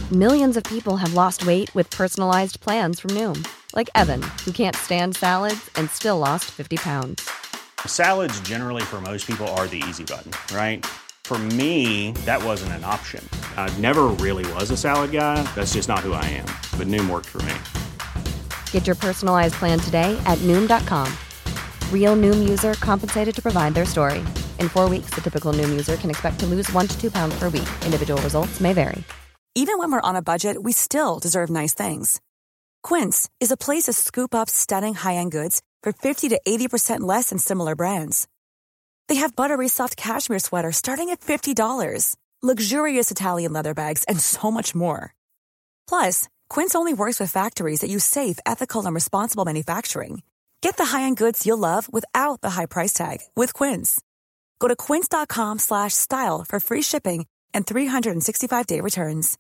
Millions of people have lost weight with personalized plans from Noom. Like Evan, who can't stand salads and still lost 50 pounds. Salads generally for most people are the easy button, right? For me, that wasn't an option. I never really was a salad guy. That's just not who I am. But Noom worked for me. Get your personalized plan today at Noom.com. Real Noom user compensated to provide their story. In 4 weeks, the typical Noom user can expect to lose 1 to 2 pounds per week. Individual results may vary. Even when we're on a budget, we still deserve nice things. Quince is a place to scoop up stunning high-end goods for 50 to 80% less than similar brands. They have buttery soft cashmere sweaters starting at $50, luxurious Italian leather bags, and so much more. Plus, Quince only works with factories that use safe, ethical, and responsible manufacturing. Get the high-end goods you'll love without the high price tag with Quince. Go to quince.com/style for free shipping and 365-day returns.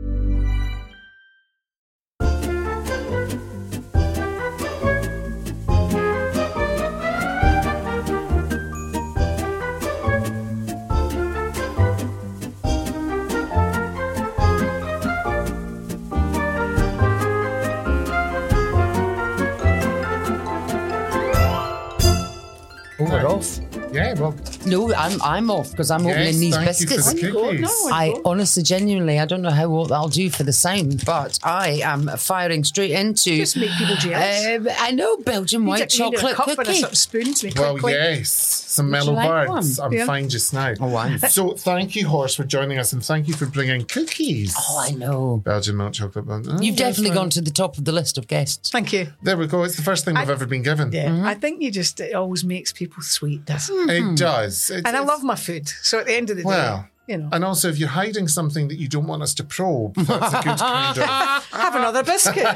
We're off. Yeah, well. No, I'm off because I'm opening these biscuits. I honestly, genuinely, I don't know how what that'll do for the sound, but I am firing straight into. Just make people jealous. I know, Belgian white chocolate cookie. And a sort of spoon to make yes, some mellow birds. I'm fine just now. Oh, wow. So thank you, Horse, for joining us, and thank you for bringing cookies. Oh, I know. Belgian milk chocolate buns. You've definitely gone to the top of the list of guests. Thank you. There we go. It's the first thing we've ever been given. Yeah, I think it always makes people sweet, doesn't it? It does. And I love my food. So at the end of the day, you know. And also, if you're hiding something that you don't want us to probe, that's a good kind of... Have another biscuit.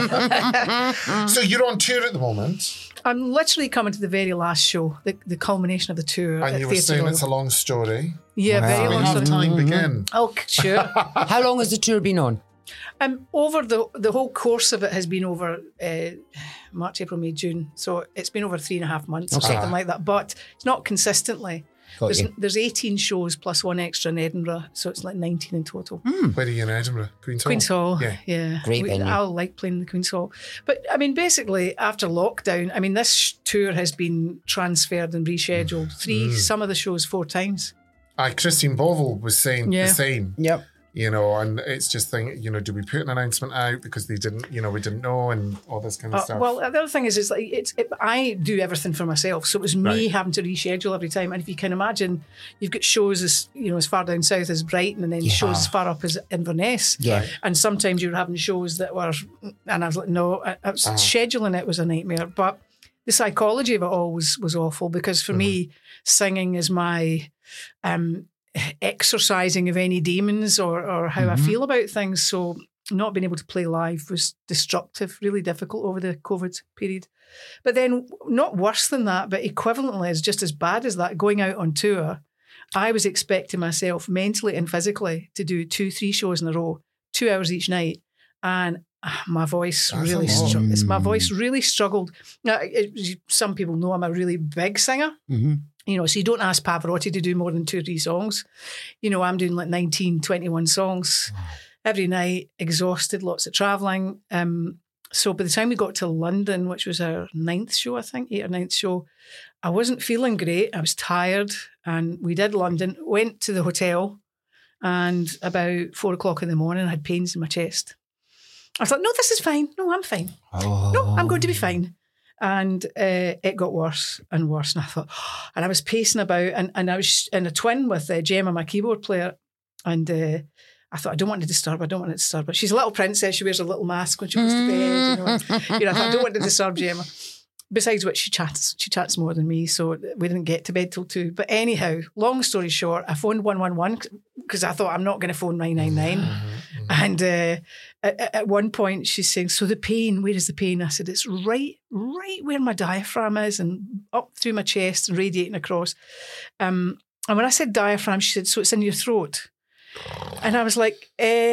So you're on tour at the moment. I'm literally coming to the very last show, the culmination of the tour. And you were saying it's a long story. Yeah, very long story. Time begin. Oh, sure. How long has the tour been on? Over the whole course of it has been over March, April, May, June. So it's been over 3.5 months or something like that. But it's not consistently. There's 18 shows plus one extra in Edinburgh. So it's like 19 in total. Where are you in Edinburgh? Queen's Hall. Yeah. Great venue. I like playing the Queen's Hall. But I mean, basically, after lockdown, I mean, this tour has been transferred and rescheduled some of the shows 4 times. Christine Bovel was saying the same. Yep. You know, and it's just thinking, you know, do we put an announcement out because they didn't, you know, we didn't know and all this kind of stuff. Well, the other thing is I do everything for myself, so it was me having to reschedule every time. And if you can imagine, you've got shows as far down south as Brighton, and then shows as far up as Inverness. Yeah. And sometimes you were having shows that were, and I was like, no, scheduling it was a nightmare. But the psychology of it all was awful because for me, singing is my exercising of any demons or how I feel about things. So not being able to play live was destructive, really difficult over the COVID period. But then not worse than that, but equivalently as just as bad as that, going out on tour, I was expecting myself mentally and physically to do 2-3 shows in a row, 2 hours each night. And my voice really struggled. Now, some people know I'm a really big singer. You know, so you don't ask Pavarotti to do more than 2 or 3 songs. You know, I'm doing like 19, 21 songs every night, exhausted, lots of travelling. So by the time we got to London, which was our 9th show, I think, 8th or 9th show, I wasn't feeling great. I was tired. And we did London, went to the hotel, and about 4 o'clock in the morning, I had pains in my chest. I thought, no, this is fine. No, I'm fine. No, I'm going to be fine. And it got worse and worse. And I thought, and I was pacing about, and I was in a twin with Gemma, my keyboard player. And I thought, I don't want to disturb her. But she's a little princess. She wears a little mask when she goes to bed. I thought, I don't want to disturb Gemma. Besides which, she chats more than me, so we didn't get to bed till 2. But anyhow, long story short, I phoned 111 because I thought I'm not going to phone 999. And at one point, she's saying, "So the pain, where is the pain?" I said, "It's right where my diaphragm is, and up through my chest and radiating across." And when I said diaphragm, she said, "So it's in your throat?" And I was like,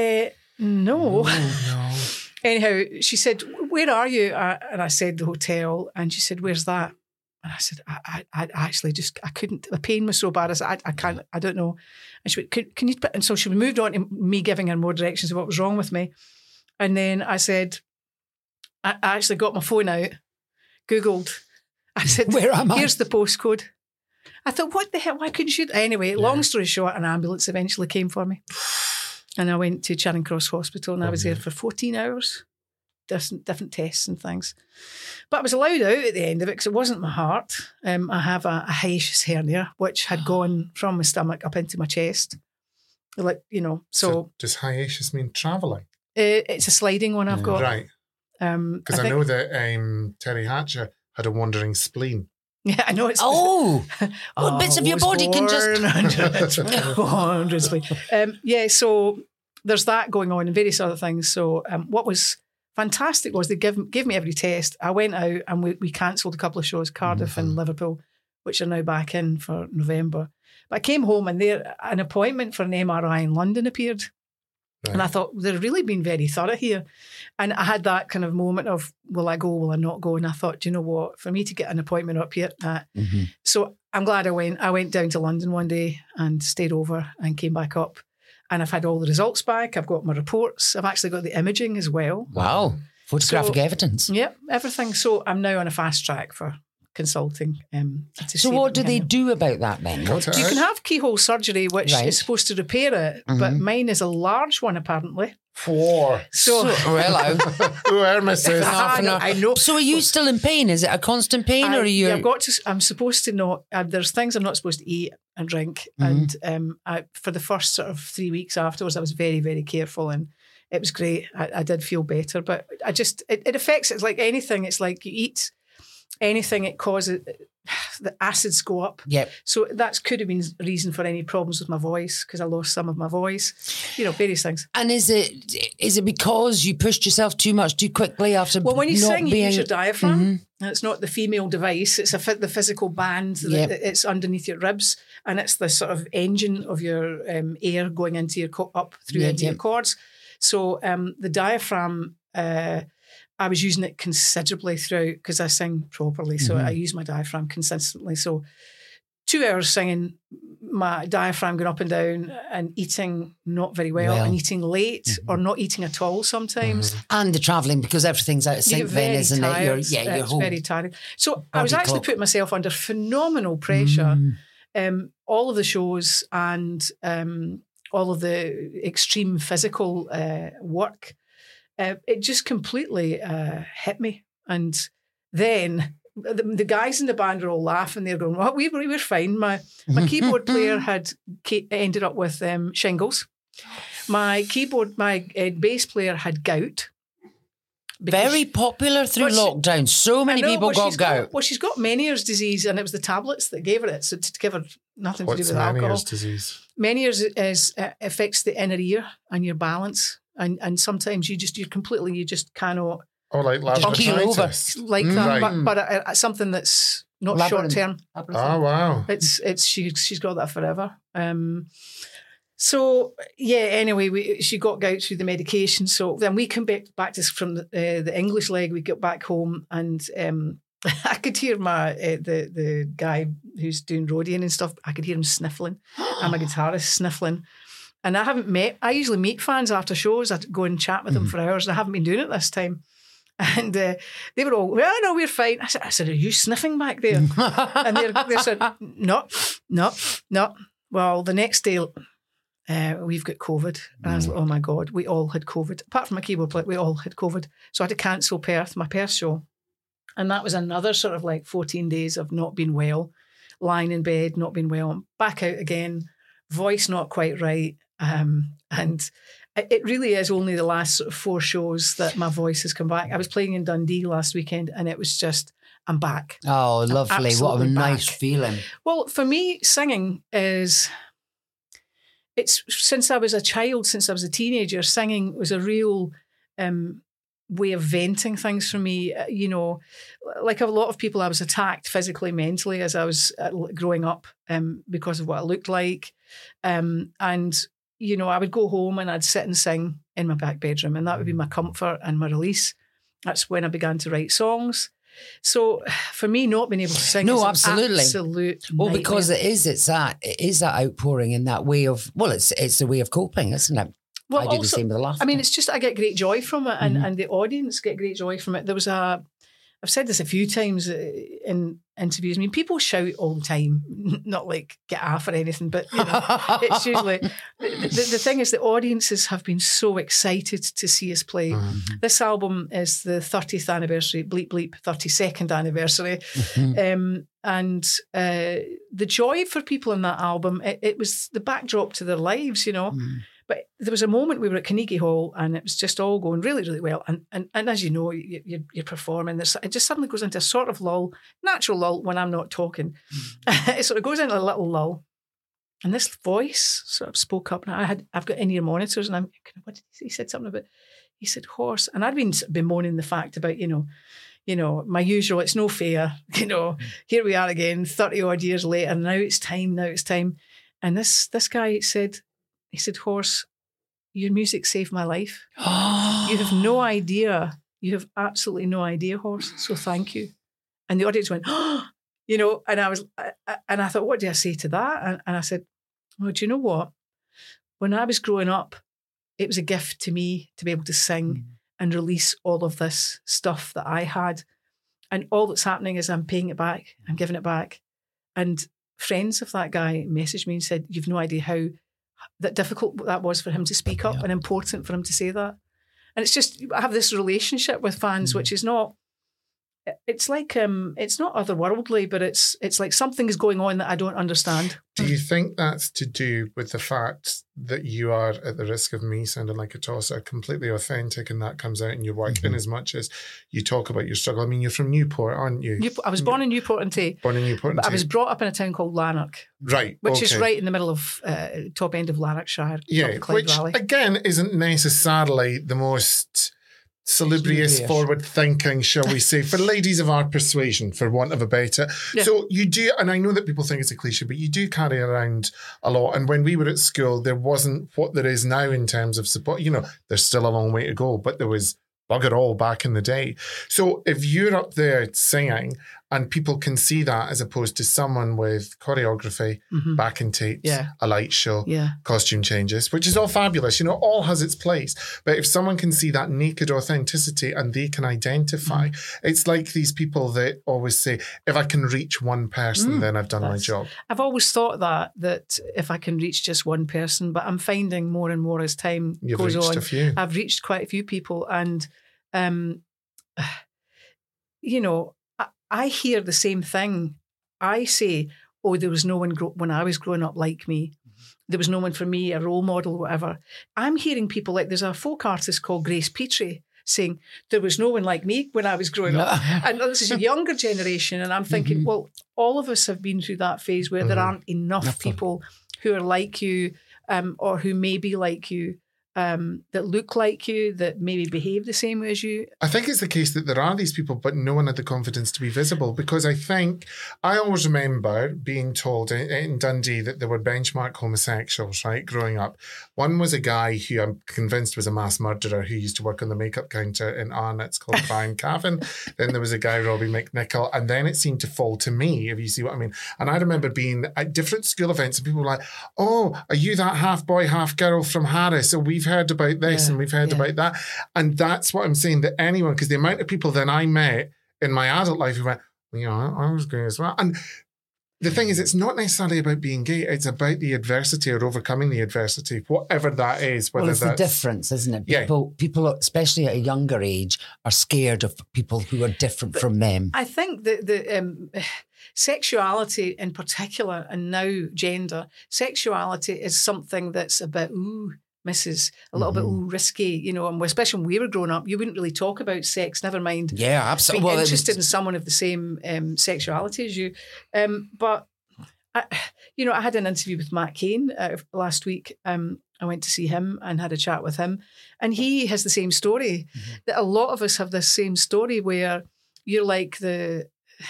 "No." No. Anyhow, she said, "Where are you?" And I said, "The hotel." And she said, "Where's that?" And I said, I actually just, I couldn't, the pain was so bad. I said, I can't, I don't know. And she went, can you, and so she moved on to me giving her more directions of what was wrong with me. And then I said, I actually got my phone out, Googled. I said, where am I? Here's the postcode. I thought, what the hell? Why couldn't you? Anyway, long story short, an ambulance eventually came for me. And I went to Charing Cross Hospital and I was there for 14 hours. Different tests and things. But I was allowed out at the end of it because it wasn't my heart. I have a hiatus hernia, which had gone from my stomach up into my chest. Like, so does hiatus mean travelling? It's a sliding one I've got. Right. Because I know that Terry Hatcher had a wandering spleen. Yeah, I know it's... What bits of your body can just... 100 spleen. So there's that going on and various other things. So what was fantastic was they gave me every test. I went out and we cancelled a couple of shows, Cardiff and Liverpool, which are now back in for November. But I came home and there an appointment for an MRI in London appeared. Right. And I thought, they've really been very thorough here. And I had that kind of moment of, will I go, will I not go? And I thought, do you know what? For me to get an appointment up here. So I'm glad I went. I went down to London one day and stayed over and came back up. And I've had all the results back. I've got my reports. I've actually got the imaging as well. Wow. Photographic evidence. Yep, everything. So I'm now on a fast track for consulting. So what do they do about that then? You can have keyhole surgery, which is supposed to repair it, but mine is a large one apparently. 4. So hello. I know. So are you still in pain? Is it a constant pain, or are you? Yeah, I'm supposed to not. There's things I'm not supposed to eat and drink, and for the first sort of 3 weeks afterwards, I was very, very careful, and it was great. I did feel better, but I just it affects. It's like anything. It's like you eat anything, it causes the acids go up. Yep. So that could have been a reason for any problems with my voice, because I lost some of my voice, various things. And is it because you pushed yourself too much too quickly after? Well, when you sing, you use your diaphragm. And it's not the female device, it's the physical band that it's underneath your ribs, and it's the sort of engine of your air going into your into your cords. So the diaphragm, I was using it considerably throughout because I sing properly. So I use my diaphragm consistently. So 2 hours singing, my diaphragm going up and down, and eating not very well. And eating late or not eating at all sometimes. And the travelling, because everything's out of sync then, isn't it? It's very tiring. So I was actually putting myself under phenomenal pressure. All of the shows and all of the extreme physical work, it just completely hit me. And then the guys in the band are all laughing. They're going, "Well, we were fine." My keyboard player had ended up with shingles. My bass player had gout. Very popular through lockdown. So many people got gout. Well, she's got Meniere's disease, and it was the tablets that gave her it. So to give her nothing to do with alcohol. What's Meniere's disease? Meniere's affects the inner ear and your balance. And sometimes you just cannot. Oh, like labyrinthitis. Like that, but something that's not short term. Oh wow! She's got that forever. So yeah. Anyway, she got gout through the medication. So then we came back to from the English leg. We got back home, and I could hear the guy who's doing roadieing and stuff. I could hear him sniffling. I'm a guitarist sniffling. And I usually meet fans after shows. I'd go and chat with them for hours, and I haven't been doing it this time. And they were all, "Well, no, we're fine." I said, "Are you sniffing back there?" And they said, no. Well, the next day, we've got COVID. And I was like, oh my God, we all had COVID. Apart from my keyboard player, we all had COVID. So I had to cancel my Perth show. And that was another sort of like 14 days of not being well, lying in bed, not being well, back out again, voice not quite right. And it really is only the last sort of 4 shows that my voice has come back. I was playing in Dundee last weekend, and it was just, I'm back. Oh, lovely. What a nice feeling. Well, for me, singing it's since I was a child, since I was a teenager, singing was a real way of venting things for me. Like a lot of people, I was attacked physically, mentally as I was growing up because of what I looked like. And I would go home and I'd sit and sing in my back bedroom, and that would be my comfort and my release. That's when I began to write songs. So for me, not being able to sing is absolutely. an absolute well, nightmare. because it is that outpouring in that way of, it's a way of coping, isn't it? Well, I do the same with the laughter. I mean, it's just I get great joy from it, and the audience get great joy from it. There was I've said this a few times in interviews. I mean, people shout all the time, not like get off or anything, but you know, it's usually the thing is the audiences have been so excited to see us play. This album is the 30th anniversary, bleep bleep, 32nd anniversary, and the joy for people in that album, it was the backdrop to their lives, you know. But there was a moment we were at Carnegie Hall and it was just all going really, really well. And as you know, you're performing. It just suddenly goes into a sort of lull, natural lull when I'm not talking. It sort of goes into a little lull. And this voice sort of spoke up. And I've got in-ear monitors and I'm, what did he say? He said something about, he said horse. And I'd been bemoaning the fact about, you know, my usual, it's no fair, you know, here we are again, 30 odd years later. Now it's time. And this guy said, he said, horse, your music saved my life. You have no idea. You have absolutely no idea, horse. So thank you. And the audience went, oh, you know, and I thought, what do I say to that? And I said, well, do you know what? When I was growing up, it was a gift to me to be able to sing and release all of this stuff that I had. And all that's happening is I'm paying it back. I'm giving it back. And friends of that guy messaged me and said, you've no idea how that difficult that was for him to speak up and important for him to say that. And it's just, I have this relationship with fans, which is not, it's like, it's not otherworldly, but it's like something is going on that I don't understand. Do you think that's to do with the fact that you are, at the risk of me sounding like a tosser, completely authentic, and that comes out in your work in as much as you talk about your struggle? I mean, you're from Newport, aren't you? I was born in Newport-on-Tay. Born in Newport-on-Tay. But I was brought up in a town called Lanark. Right. Which is right in the middle of top end of Lanarkshire. Yeah, which Valley. Again isn't necessarily the most salubrious, forward-thinking, shall we say, for ladies of our persuasion, for want of a better. Yeah. So you do, and I know that people think it's a cliche, but you do carry around a lot. And when we were at school, there wasn't what there is now in terms of support. You know, there's still a long way to go, but there was bugger all back in the day. So if you're up there singing and people can see that as opposed to someone with choreography, backing tapes, a light show, costume changes, which is all fabulous, you know, all has its place. But if someone can see that naked authenticity and they can identify, it's like these people that always say, if I can reach one person, then I've done my job. I've always thought that if I can reach just one person, but I'm finding more and more as time goes on. A few. I've reached quite a few people and, you know, I hear the same thing. I say, oh, there was no one when I was growing up like me. There was no one for me, a role model, whatever. I'm hearing people like, there's a folk artist called Grace Petrie saying, there was no one like me when I was growing up. And this is a younger generation. And I'm thinking, well, all of us have been through that phase where there aren't enough people who are like you or who may be like you. That look like you, that maybe behave the same way as you. I think it's the case that there are these people, but no one had the confidence to be visible, because I always remember being told in Dundee that there were benchmark homosexuals, right, growing up. One was a guy who I'm convinced was a mass murderer who used to work on the makeup counter in Arnott's called Brian Cavan. Then there was a guy, Robbie McNichol, and then it seemed to fall to me, if you see what I mean. And I remember being at different school events and people were like, oh, are you that half boy, half girl from Harris? So we've heard about this and we've heard about that. And that's what I'm saying, that anyone, because the amount of people that I met in my adult life who went, well, you know, I was gay as well. And the thing is, it's not necessarily about being gay. It's about the adversity or overcoming the adversity, whatever that is. Whether it's the difference, isn't it? People, especially at a younger age, are scared of people who are different from them. I think that the sexuality in particular, and now gender, sexuality is something that's about, Mrs. a little bit risky, you know, and especially when we were growing up, you wouldn't really talk about sex, never mind absolutely. being interested in someone of the same sexuality as you. But, I had an interview with Matt Cain last week. I went to see him and had a chat with him. And he has the same story, that a lot of us have this same story where you're like the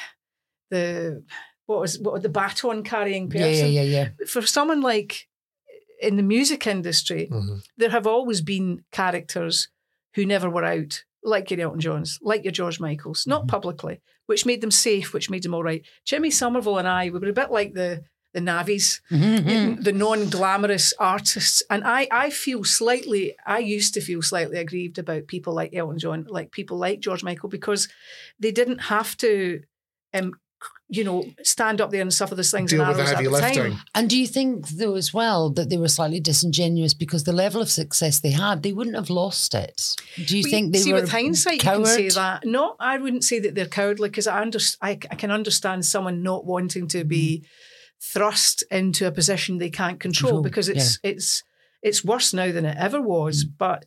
baton carrying person. Yeah. For someone like, in the music industry, there have always been characters who never were out. like your Elton Johns, like your George Michaels, not publicly, which made them safe, which made them all right. Jimmy Somerville and I, we were a bit like the Navies, the non-glamorous artists. And I used to feel slightly aggrieved about people like Elton John, like people like George Michael, because they didn't have to, stand up there and suffer the slings and arrows at the time. And do you think, though, as well, that they were slightly disingenuous because the level of success they had, they wouldn't have lost it? Do you think they were with hindsight, coward? You can say that. No, I wouldn't say that they're cowardly, because I can understand someone not wanting to be thrust into a position they can't control, because it's worse now than it ever was. But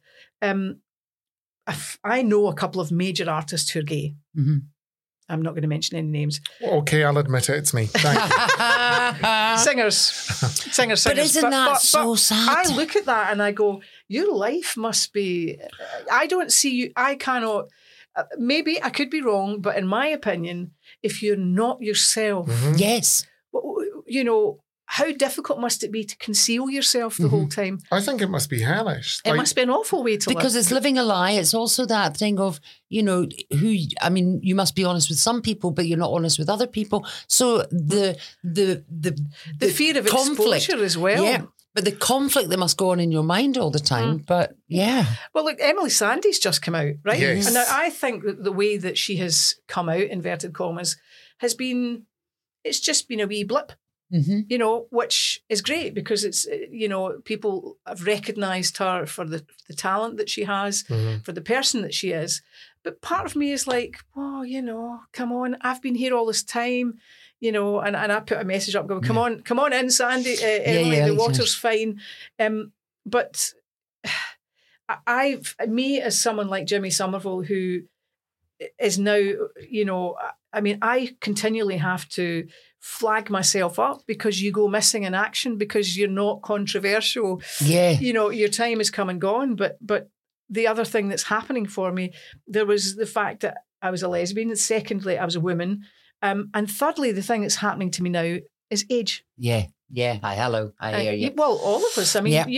I know a couple of major artists who are gay. Mm-hmm. I'm not going to mention any names. Okay, I'll admit it. It's me. Thank you. Singers. But isn't that so sad? I look at that and I go, your life must be... I don't see you... I cannot... Maybe I could be wrong, but in my opinion, if you're not yourself... Yes. How difficult must it be to conceal yourself the whole time? I think it must be hellish. It must be an awful way to live. Because it's living a lie. It's also that thing of, you must be honest with some people, but you're not honest with other people. So the fear of conflict, exposure as well. Yeah. But the conflict that must go on in your mind all the time. But yeah. Well, look, Emily Sandé's just come out, right? Yes. And now I think that the way that she has come out, inverted commas, has been, it's just been a wee blip. Which is great, because it's, people have recognised her for the talent that she has, for the person that she is. But part of me is like, come on, I've been here all this time, and I put a message up going, come on in, Sandé, Emily, the water's fine. But me as someone like Jimmy Somerville, who is now, I continually have to flag myself up because you go missing in action, because you're not controversial. Yeah. Your time is come and gone. But the other thing that's happening for me, there was the fact that I was a lesbian. Secondly, I was a woman. And thirdly, the thing that's happening to me now is age. Yeah. Yeah. I hear you. Well, all of us. I mean,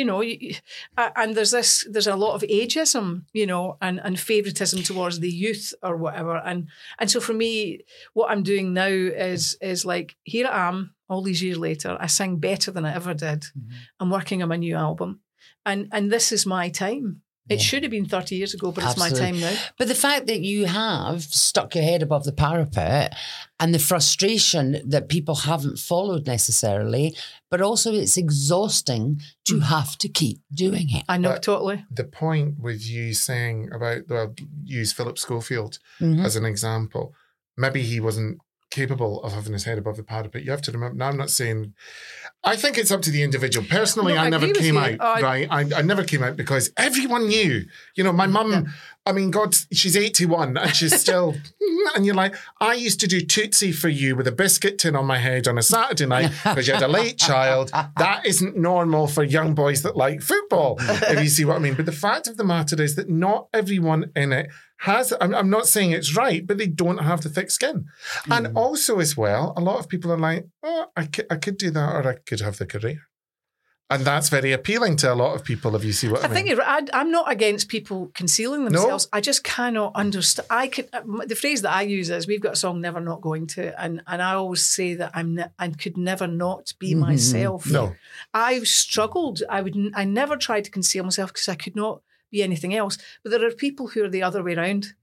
and there's a lot of ageism, and favoritism towards the youth or whatever. And so for me, what I'm doing now is like, here I am all these years later. I sing better than I ever did. Mm-hmm. I'm working on my new album, and this is my time. It should have been 30 years ago, but Absolutely. It's my time now. But the fact that you have stuck your head above the parapet, and the frustration that people haven't followed necessarily, but also it's exhausting to have to keep doing it. I know, totally. The point with you saying about, use Philip Schofield as an example, maybe he wasn't capable of having his head above the parapet. You have to remember, now I'm not saying, I think it's up to the individual. Personally, I never came out, right? I never came out because everyone knew. My mum, I mean, God, she's 81 and she's still, and you're like, I used to do Tootsie for you with a biscuit tin on my head on a Saturday night because you had a late child. That isn't normal for young boys that like football, if you see what I mean. But the fact of the matter is that not everyone in it has, I'm not saying it's right, but they don't have the thick skin. And also as well, a lot of people are like, I could do that, or I could have the career. And that's very appealing to a lot of people, if you see what I mean. I think you're right. I'm not against people concealing themselves. No. I just cannot understand. The phrase that I use is, we've got a song, Never Not Going To, and I always say that I could never not be myself. No. I've struggled. I never tried to conceal myself because I could not be anything else. But there are people who are the other way around,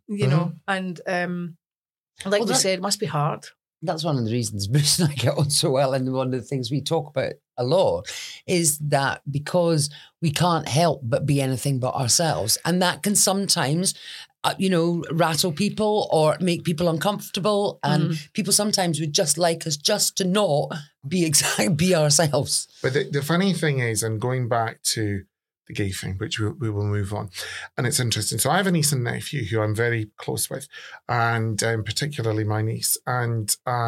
and like we said, it must be hard. That's one of the reasons Bruce and I get on so well, and one of the things we talk about a lot is that because we can't help but be anything but ourselves, and that can sometimes, rattle people or make people uncomfortable, and people sometimes would just like us just to not be ourselves. But the funny thing is, and going back to the gay thing, which we will move on. And it's interesting. So I have a niece and nephew who I'm very close with, and particularly my niece. And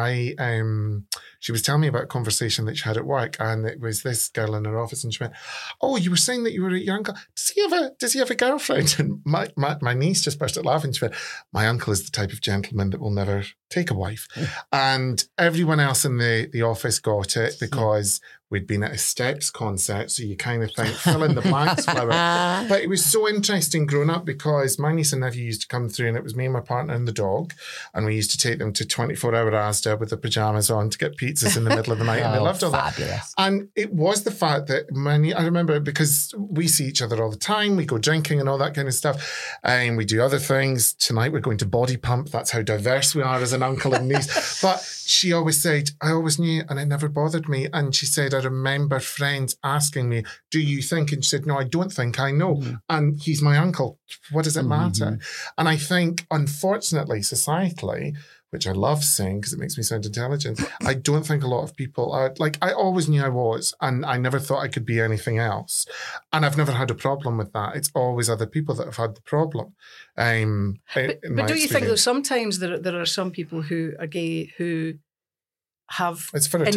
she was telling me about a conversation that she had at work, and it was this girl in her office, and she went, "Oh, you were saying that you were at your uncle. Does he have a girlfriend?" And my niece just burst out laughing. She went, "My uncle is the type of gentleman that will never take a wife." And everyone else in the office got it because We'd been at a Steps concert, so you kind of think, fill in the blanks, flower. But it was so interesting growing up because my niece and nephew used to come through, and it was me and my partner and the dog, and we used to take them to 24-hour Asda with the pajamas on to get pizzas in the middle of the night, and they loved all fabulous. that. And it was the fact that I remember, because we see each other all the time, we go drinking and all that kind of stuff, and we do other things. Tonight we're going to Body Pump. That's how diverse we are as an uncle and niece. But she always said, I always knew, and it never bothered me. And she said, I remember friends asking me, do you think? And she said, no, I don't think, I know. Mm-hmm. And he's my uncle. What does it matter? And I think, unfortunately, societally, which I love saying because it makes me sound intelligent, I don't think a lot of people are, like, I always knew I was, and I never thought I could be anything else. And I've never had a problem with that. It's always other people that have had the problem. But don't you think, though, sometimes there are some people who are gay who have they've got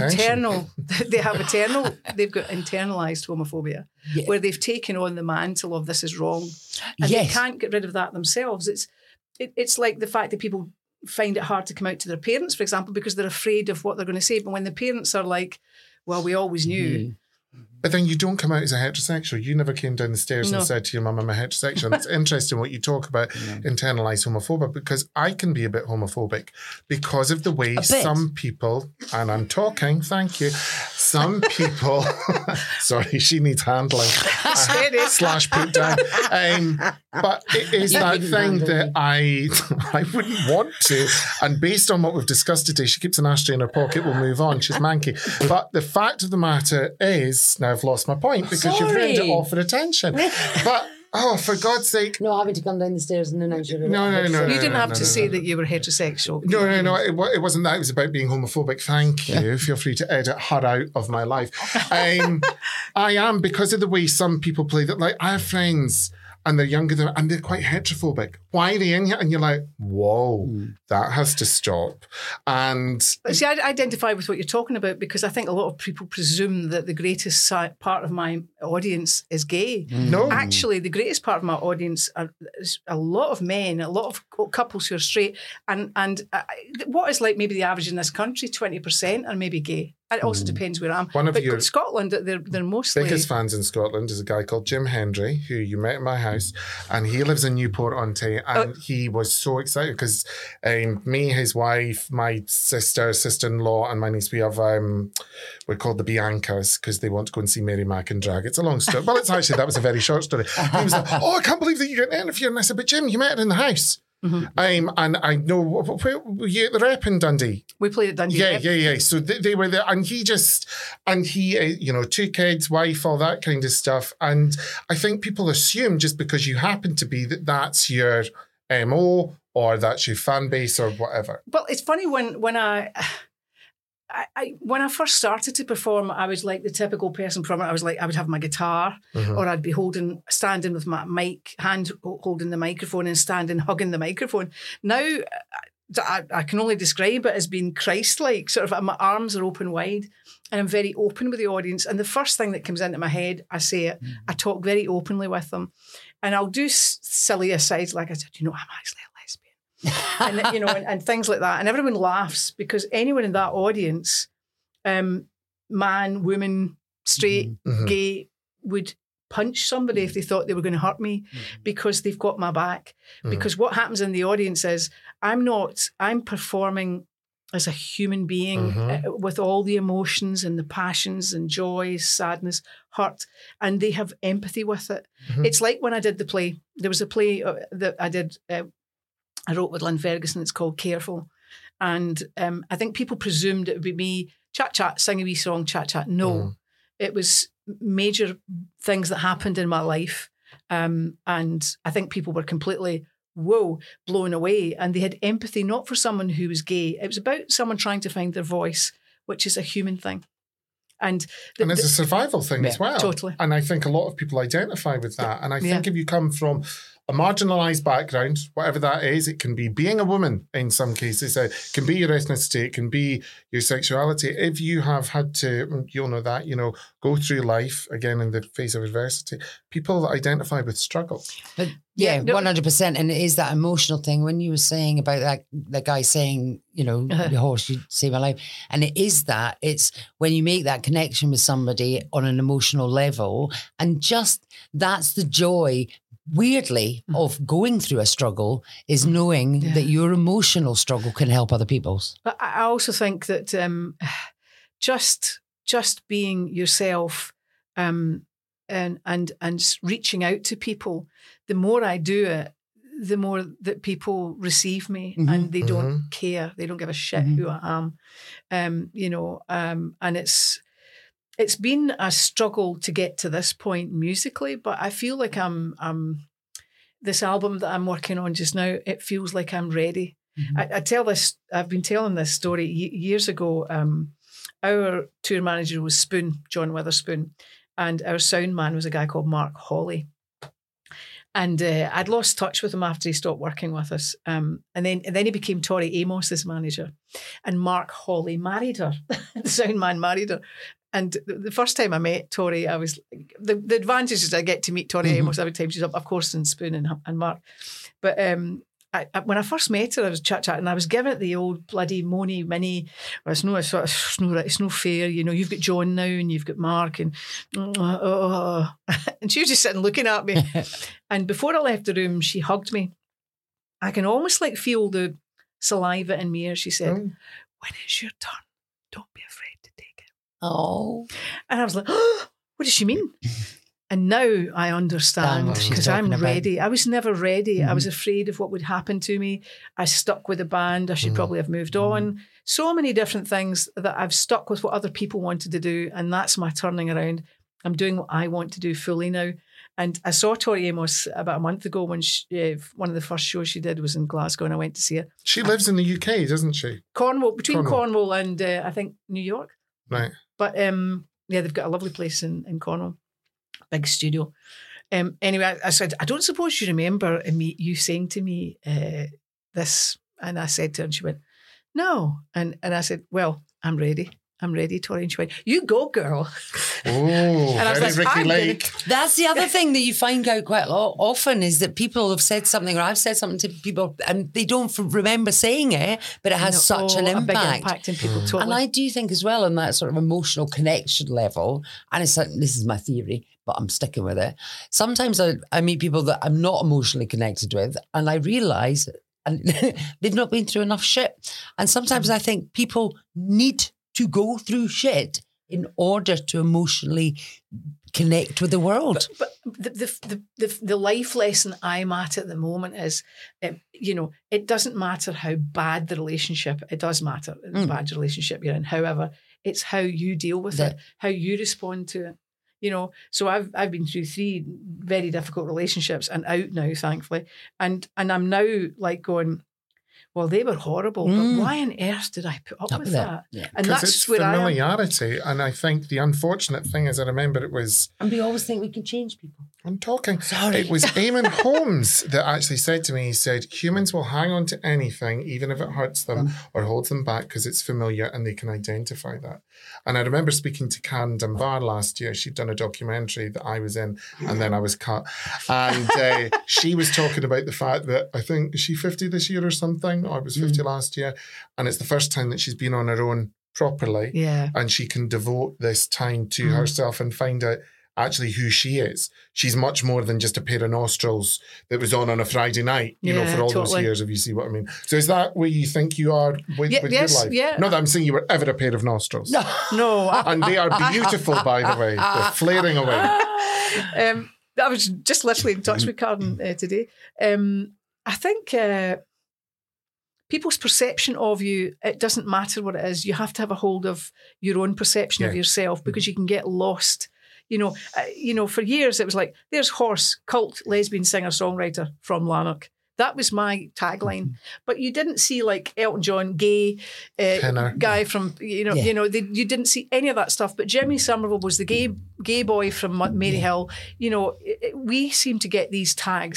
internalized homophobia, where they've taken on the mantle of this is wrong, and they can't get rid of that themselves. It's like the fact that people find it hard to come out to their parents, for example, because they're afraid of what they're going to say. But when the parents are like, well, we always knew. But then you don't come out as a heterosexual. You never came down the stairs and said to your mum, I'm a heterosexual. And it's interesting what you talk about, internalised homophobia, because I can be a bit homophobic because of the way some people, and I'm talking, thank you, some people, sorry, she needs handling, / put down. But it is that thing that I wouldn't want to. And based on what we've discussed today, she keeps an ashtray in her pocket, we'll move on. She's manky. But the fact of the matter is, now I've lost my point because you've ruined it all for attention. But, oh, for God's sake. No, having to come down the stairs and announce you. No. You didn't have to say that you were heterosexual. No. It wasn't that. It was about being homophobic. Thank you. Feel free to edit her out of my life. I am, because of the way some people play that. Like, I have friends and they're younger than, and they're quite heterophobic. Why are they in here? And you're like, whoa, that has to stop. And see, I identify with what you're talking about because I think a lot of people presume that the greatest part of my audience is gay. No. Actually, the greatest part of my audience is a lot of men, a lot of couples who are straight. And what is like maybe the average in this country, 20% are maybe gay. It also depends where I am. One of your Scotland, they're mostly... biggest fans in Scotland is a guy called Jim Hendry, who you met in my house, and he lives in Newport-on-Tay, and he was so excited because me, his wife, my sister-in-law, and my niece, we have, we're called the Biancas because they want to go and see Mary Mac in drag. It's a long story. Well, that was a very short story. He was like, oh, I can't believe that you get an interview. And I said, but Jim, you met her in the house. And I know, where were you at the Rep in Dundee? We played at Dundee. Yeah. So they were there, and he 2 kids, wife, all that kind of stuff. And I think people assume just because you happen to be that's your MO or that's your fan base or whatever. Well, it's funny when I first started to perform, I was like the typical person performer. I was like, I would have my guitar, or I'd be standing with my mic, hand holding the microphone and standing hugging the microphone. Now, I can only describe it as being Christ-like. Sort of, my arms are open wide, and I'm very open with the audience. And the first thing that comes into my head, I say it. I talk very openly with them, and I'll do silly asides like I said. I'm actually a lesbian. and things like that, and everyone laughs because anyone in that audience, man, woman, straight, gay, would punch somebody if they thought they were going to hurt me because they've got my back. Because what happens in the audience is I'm performing as a human being with all the emotions and the passions and joy, sadness, hurt, and they have empathy with it. It's like when I did the play. There was a play that I did. I wrote with Lynn Ferguson. It's called Careful. And I think people presumed it would be me, chat, sing a wee song, chat. No, it was major things that happened in my life. And I think people were completely, blown away. And they had empathy, not for someone who was gay. It was about someone trying to find their voice, which is a human thing. And it's a survival thing as well. Totally. And I think a lot of people identify with that. And I think if you come from a marginalised background, whatever that is. It can be being a woman in some cases. It can be your ethnicity. It can be your sexuality. If you have had to, you'll know that, go through life, again, in the face of adversity, people identify with struggle. But 100%. And it is that emotional thing. When you were saying about that guy saying, the horse, you saved my life. And it is that. It's when you make that connection with somebody on an emotional level, and just that's the joy, weirdly, of going through a struggle, is knowing that your emotional struggle can help other people's. I also think that just being yourself and reaching out to people, the more I do it, the more that people receive me, and they don't care. They don't give a shit who I am. And it's been a struggle to get to this point musically, but I feel like I'm this album that I'm working on just now, it feels like I'm ready. I've been telling this story years ago. Our tour manager was Spoon, John Witherspoon, and our sound man was a guy called Mark Hawley. And I'd lost touch with him after he stopped working with us. And then he became Tori Amos's manager. And Mark Hawley married her. The sound man married her. And the first time I met Tori, I was the advantage is I get to meet Tori Amos every time she's up, of course, in Spoon and Mark. But when I first met her, I was chatting, and I was giving it the old bloody moany mini. It's no fair, You've got John now, and you've got Mark, and and she was just sitting looking at me. And before I left the room, she hugged me. I can almost feel the saliva in me. She said, "When it's your turn, don't be afraid to take it." Oh, and I was like, "Oh, what does she mean?" And now I understand, because I'm ready. I was never ready. I was afraid of what would happen to me. I stuck with the band. I should probably have moved on. So many different things that I've stuck with what other people wanted to do. And that's my turning around. I'm doing what I want to do fully now. And I saw Tori Amos about a month ago when one of the first shows she did was in Glasgow, and I went to see her. She lives in the UK, doesn't she? Between Cornwall and I think New York. Right. But they've got a lovely place in Cornwall. Big studio. Anyway, I said, I don't suppose you remember you saying to me this. And I said to her, and she went, no. And I said, well, I'm ready, Tori. And she went, you go, girl. Oh, and I was very like, Ricky Lake. That's the other thing that you find out quite often, is that people have said something, or I've said something to people, and they don't remember saying it, but it has such an impact. A big impact in people, totally. And I do think as well, on that sort of emotional connection level, and it's like, this is my theory, but I'm sticking with it. Sometimes I meet people that I'm not emotionally connected with, and I realise they've not been through enough shit. And sometimes I think people need to go through shit in order to emotionally connect with the world. But the life lesson I'm at the moment is, it doesn't matter how bad the relationship. It does matter the bad relationship you're in. However, it's how you deal with it, how you respond to it. So I've been through 3 very difficult relationships and out now, thankfully. And I'm now going, well, they were horrible, but why on earth did I put up with that? Yeah. And that's it's where familiarity. And I think the unfortunate thing is, I remember it was... And we always think we can change people. I'm talking. Sorry. It was Eamon Holmes that actually said to me, he said, humans will hang on to anything, even if it hurts them or holds them back, because it's familiar and they can identify that. And I remember speaking to Karen Dunbar last year. She'd done a documentary that I was in, and then I was cut. And she was talking about the fact that, I think, is she 50 this year or something? Or I was 50 last year. And it's the first time that she's been on her own properly. Yeah. And she can devote this time to herself and find out actually who she is. She's much more than just a pair of nostrils that was on a Friday night, for all those years, if you see what I mean. So is that where you think you are with your life? Yeah. Not that I'm saying you were ever a pair of nostrils. No. And they are beautiful, by the way. They're flaring away. I was just literally in touch with Karen today. I think people's perception of you, it doesn't matter what it is. You have to have a hold of your own perception of yourself, because you can get lost. For years it was like, there's Horse, cult lesbian singer-songwriter from Lanark. That was my tagline. But you didn't see Elton John, gay guy from, you didn't see any of that stuff. But Jimmy Somerville was the gay boy from Maryhill. We seem to get these tags.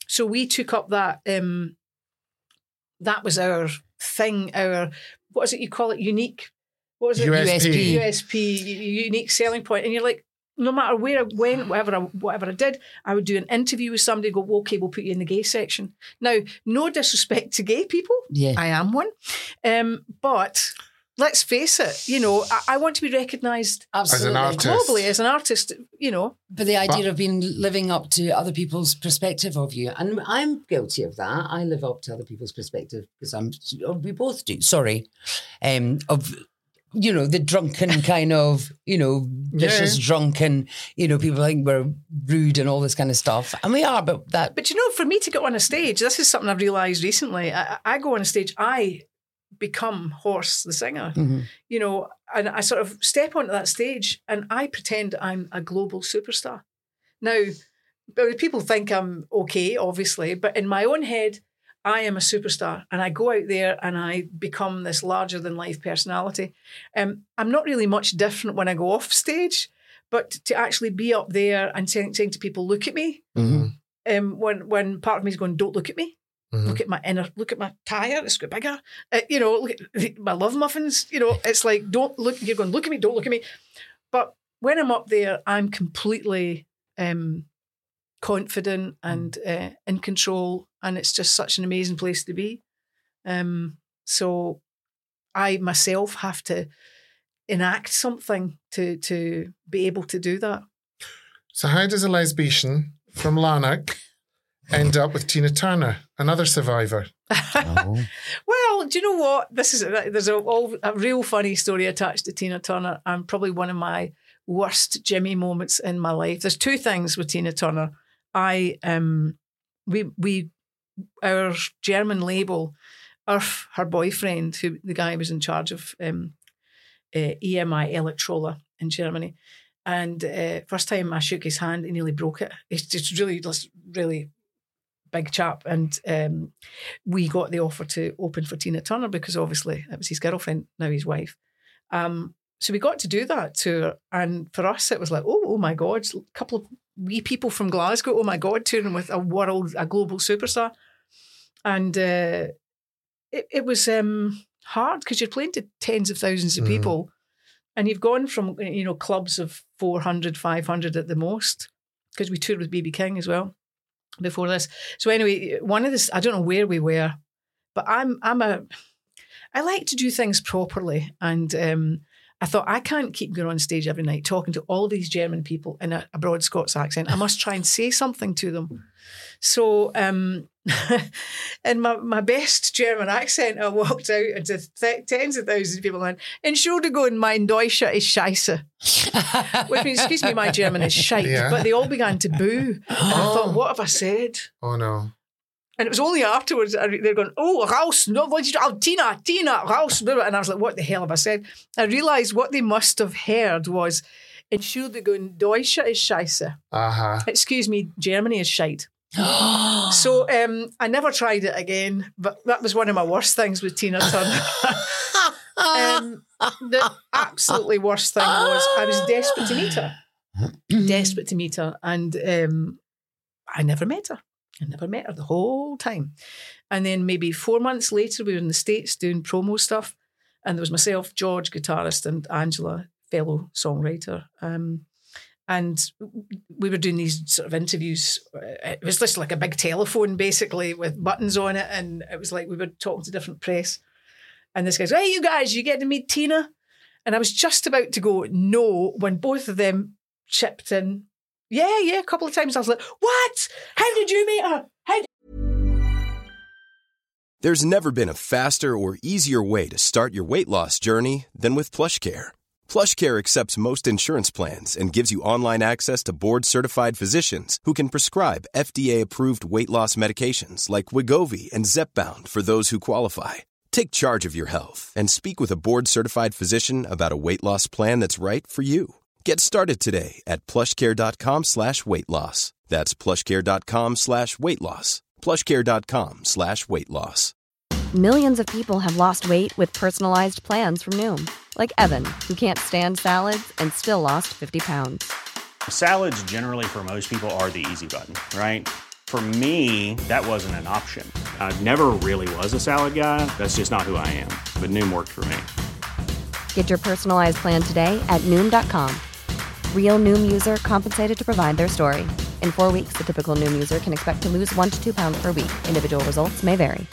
So we took up that. That was our thing. What is it you call it? Unique. What was it? USP. USP. Unique selling point. And you're like, no matter where I went, whatever I did, I would do an interview with somebody. Go, well, okay, we'll put you in the gay section. Now, no disrespect to gay people. Yeah. I am one. But let's face it, I want to be recognised as an artist, globally as an artist. But the idea of being living up to other people's perspective of you, and I'm guilty of that. I live up to other people's perspective because we both do. Sorry, of. The drunken kind of, vicious drunken, people think we're rude and all this kind of stuff. And we are, but that... But for me to go on a stage, this is something I've realised recently. I go on a stage, I become Horse the singer, and I sort of step onto that stage and I pretend I'm a global superstar. Now, people think I'm okay, obviously, but in my own head, I am a superstar, and I go out there and I become this larger-than-life personality. I'm not really much different when I go off stage, but to actually be up there and saying to people, "Look at me," when part of me is going, "Don't look at me. Look at my tire. It's got bigger. Look at my love muffins. It's like, don't look. You're going, look at me. Don't look at me." But when I'm up there, I'm completely confident and in control, and it's just such an amazing place to be. So I myself have to enact something to be able to do that. So how does a lesbian from Lanark end up with Tina Turner, another survivor? Well, do you know what? There's a real funny story attached to Tina Turner, and probably one of my worst Jimmy moments in my life. There's two things with Tina Turner. Our German label, Irf, her boyfriend, who the guy was in charge of EMI Electrola in Germany, and first time I shook his hand, he nearly broke it. He's just really big chap, and we got the offer to open for Tina Turner because obviously it was his girlfriend, now his wife. So we got to do that tour, and for us it was like, oh my God, a couple of wee people from Glasgow, oh my God, touring with a global superstar. And it was hard because you're playing to tens of thousands of people, and you've gone from clubs of 400, 500 at the most, because we toured with BB King as well before this. So anyway, I don't know where we were, but I like to do things properly, and I thought, I can't keep going on stage every night talking to all these German people in a broad Scots accent. I must try and say something to them. So in my best German accent, I walked out into tens of thousands of people going, "Entschuldigung, mein Deutsch ist scheiße." Which means, excuse me, my German is shite. Yeah. But they all began to boo. And I thought, what have I said? Oh, no. And it was only afterwards they're going, "Oh, raus, no, Tina, raus." And I was like, what the hell have I said? I realised what they must have heard was, "Entschuldigung, Deutsch ist scheiße." Excuse me, Germany is shite. So I never tried it again, but that was one of my worst things with Tina Turner. The absolutely worst thing was I was desperate to meet her, and I never met her. I never met her the whole time. And then maybe 4 months later, we were in the States doing promo stuff. And there was myself, George, guitarist, and Angela, fellow songwriter. And we were doing these sort of interviews. It was just like a big telephone, basically, with buttons on it. And it was like we were talking to different press. And this guy's, "Hey, you guys, you get to meet Tina?" And I was just about to go, no, when both of them chipped in. Yeah, a couple of times I was like, "What? How did you meet her? There's never been a faster or easier way to start your weight loss journey than with PlushCare. PlushCare accepts most insurance plans and gives you online access to board-certified physicians who can prescribe FDA-approved weight loss medications like Wegovy and Zepbound for those who qualify. Take charge of your health and speak with a board-certified physician about a weight loss plan that's right for you. Get started today at plushcare.com/weightloss. That's plushcare.com/weightloss. plushcare.com/weightloss. Millions of people have lost weight with personalized plans from Noom. Like Evan, who can't stand salads and still lost 50 pounds. Salads generally for most people are the easy button, right? For me, that wasn't an option. I never really was a salad guy. That's just not who I am. But Noom worked for me. Get your personalized plan today at Noom.com. Real Noom user compensated to provide their story. In 4 weeks, the typical Noom user can expect to lose 1 to 2 pounds per week. Individual results may vary.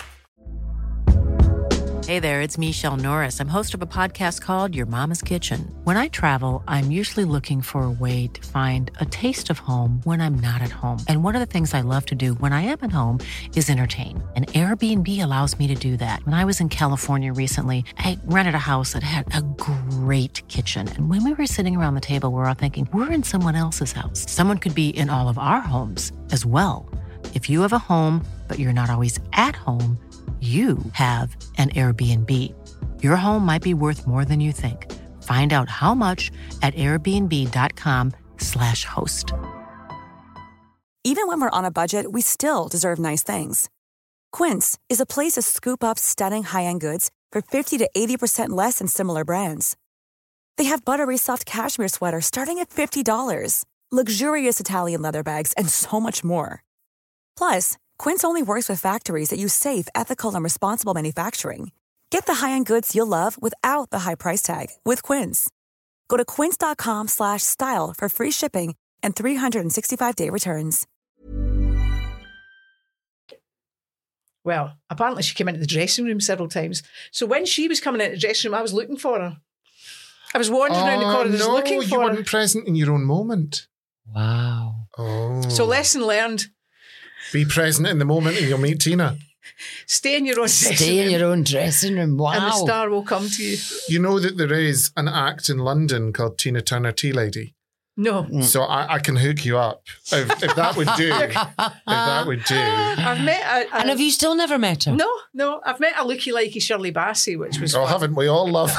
Hey there, it's Michelle Norris. I'm host of a podcast called Your Mama's Kitchen. When I travel, I'm usually looking for a way to find a taste of home when I'm not at home. And one of the things I love to do when I am at home is entertain. And Airbnb allows me to do that. When I was in California recently, I rented a house that had a great kitchen. And when we were sitting around the table, we were all thinking, we're in someone else's house. Someone could be in all of our homes as well. If you have a home, but you're not always at home, you have an Airbnb. Your home might be worth more than you think. Find out how much at airbnb.com/host. Even when we're on a budget, we still deserve nice things. Quince is a place to scoop up stunning high-end goods for 50 to 80% less than similar brands. They have buttery soft cashmere sweaters starting at $50, luxurious Italian leather bags, and so much more. Plus, Quince only works with factories that use safe, ethical, and responsible manufacturing. Get the high-end goods you'll love without the high price tag with Quince. Go to quince.com/style for free shipping and 365-day returns. Well, apparently she came into the dressing room several times. So when she was coming into the dressing room, I was looking for her. I was wandering around the corridors looking for her. You weren't present in your own moment. Wow. Oh. So lesson learned. Be present in the moment and you'll meet Tina. Stay in your own dressing room. Stay in your own dressing room. Wow. And the star will come to you. You know that there is an act in London called Tina Turner Tea Lady. No. So I can hook you up if that would do. If that would do. I've met And have you still never met her? No. I've met a looky-likey Shirley Bassey, which was Oh, fun. haven't we all, love?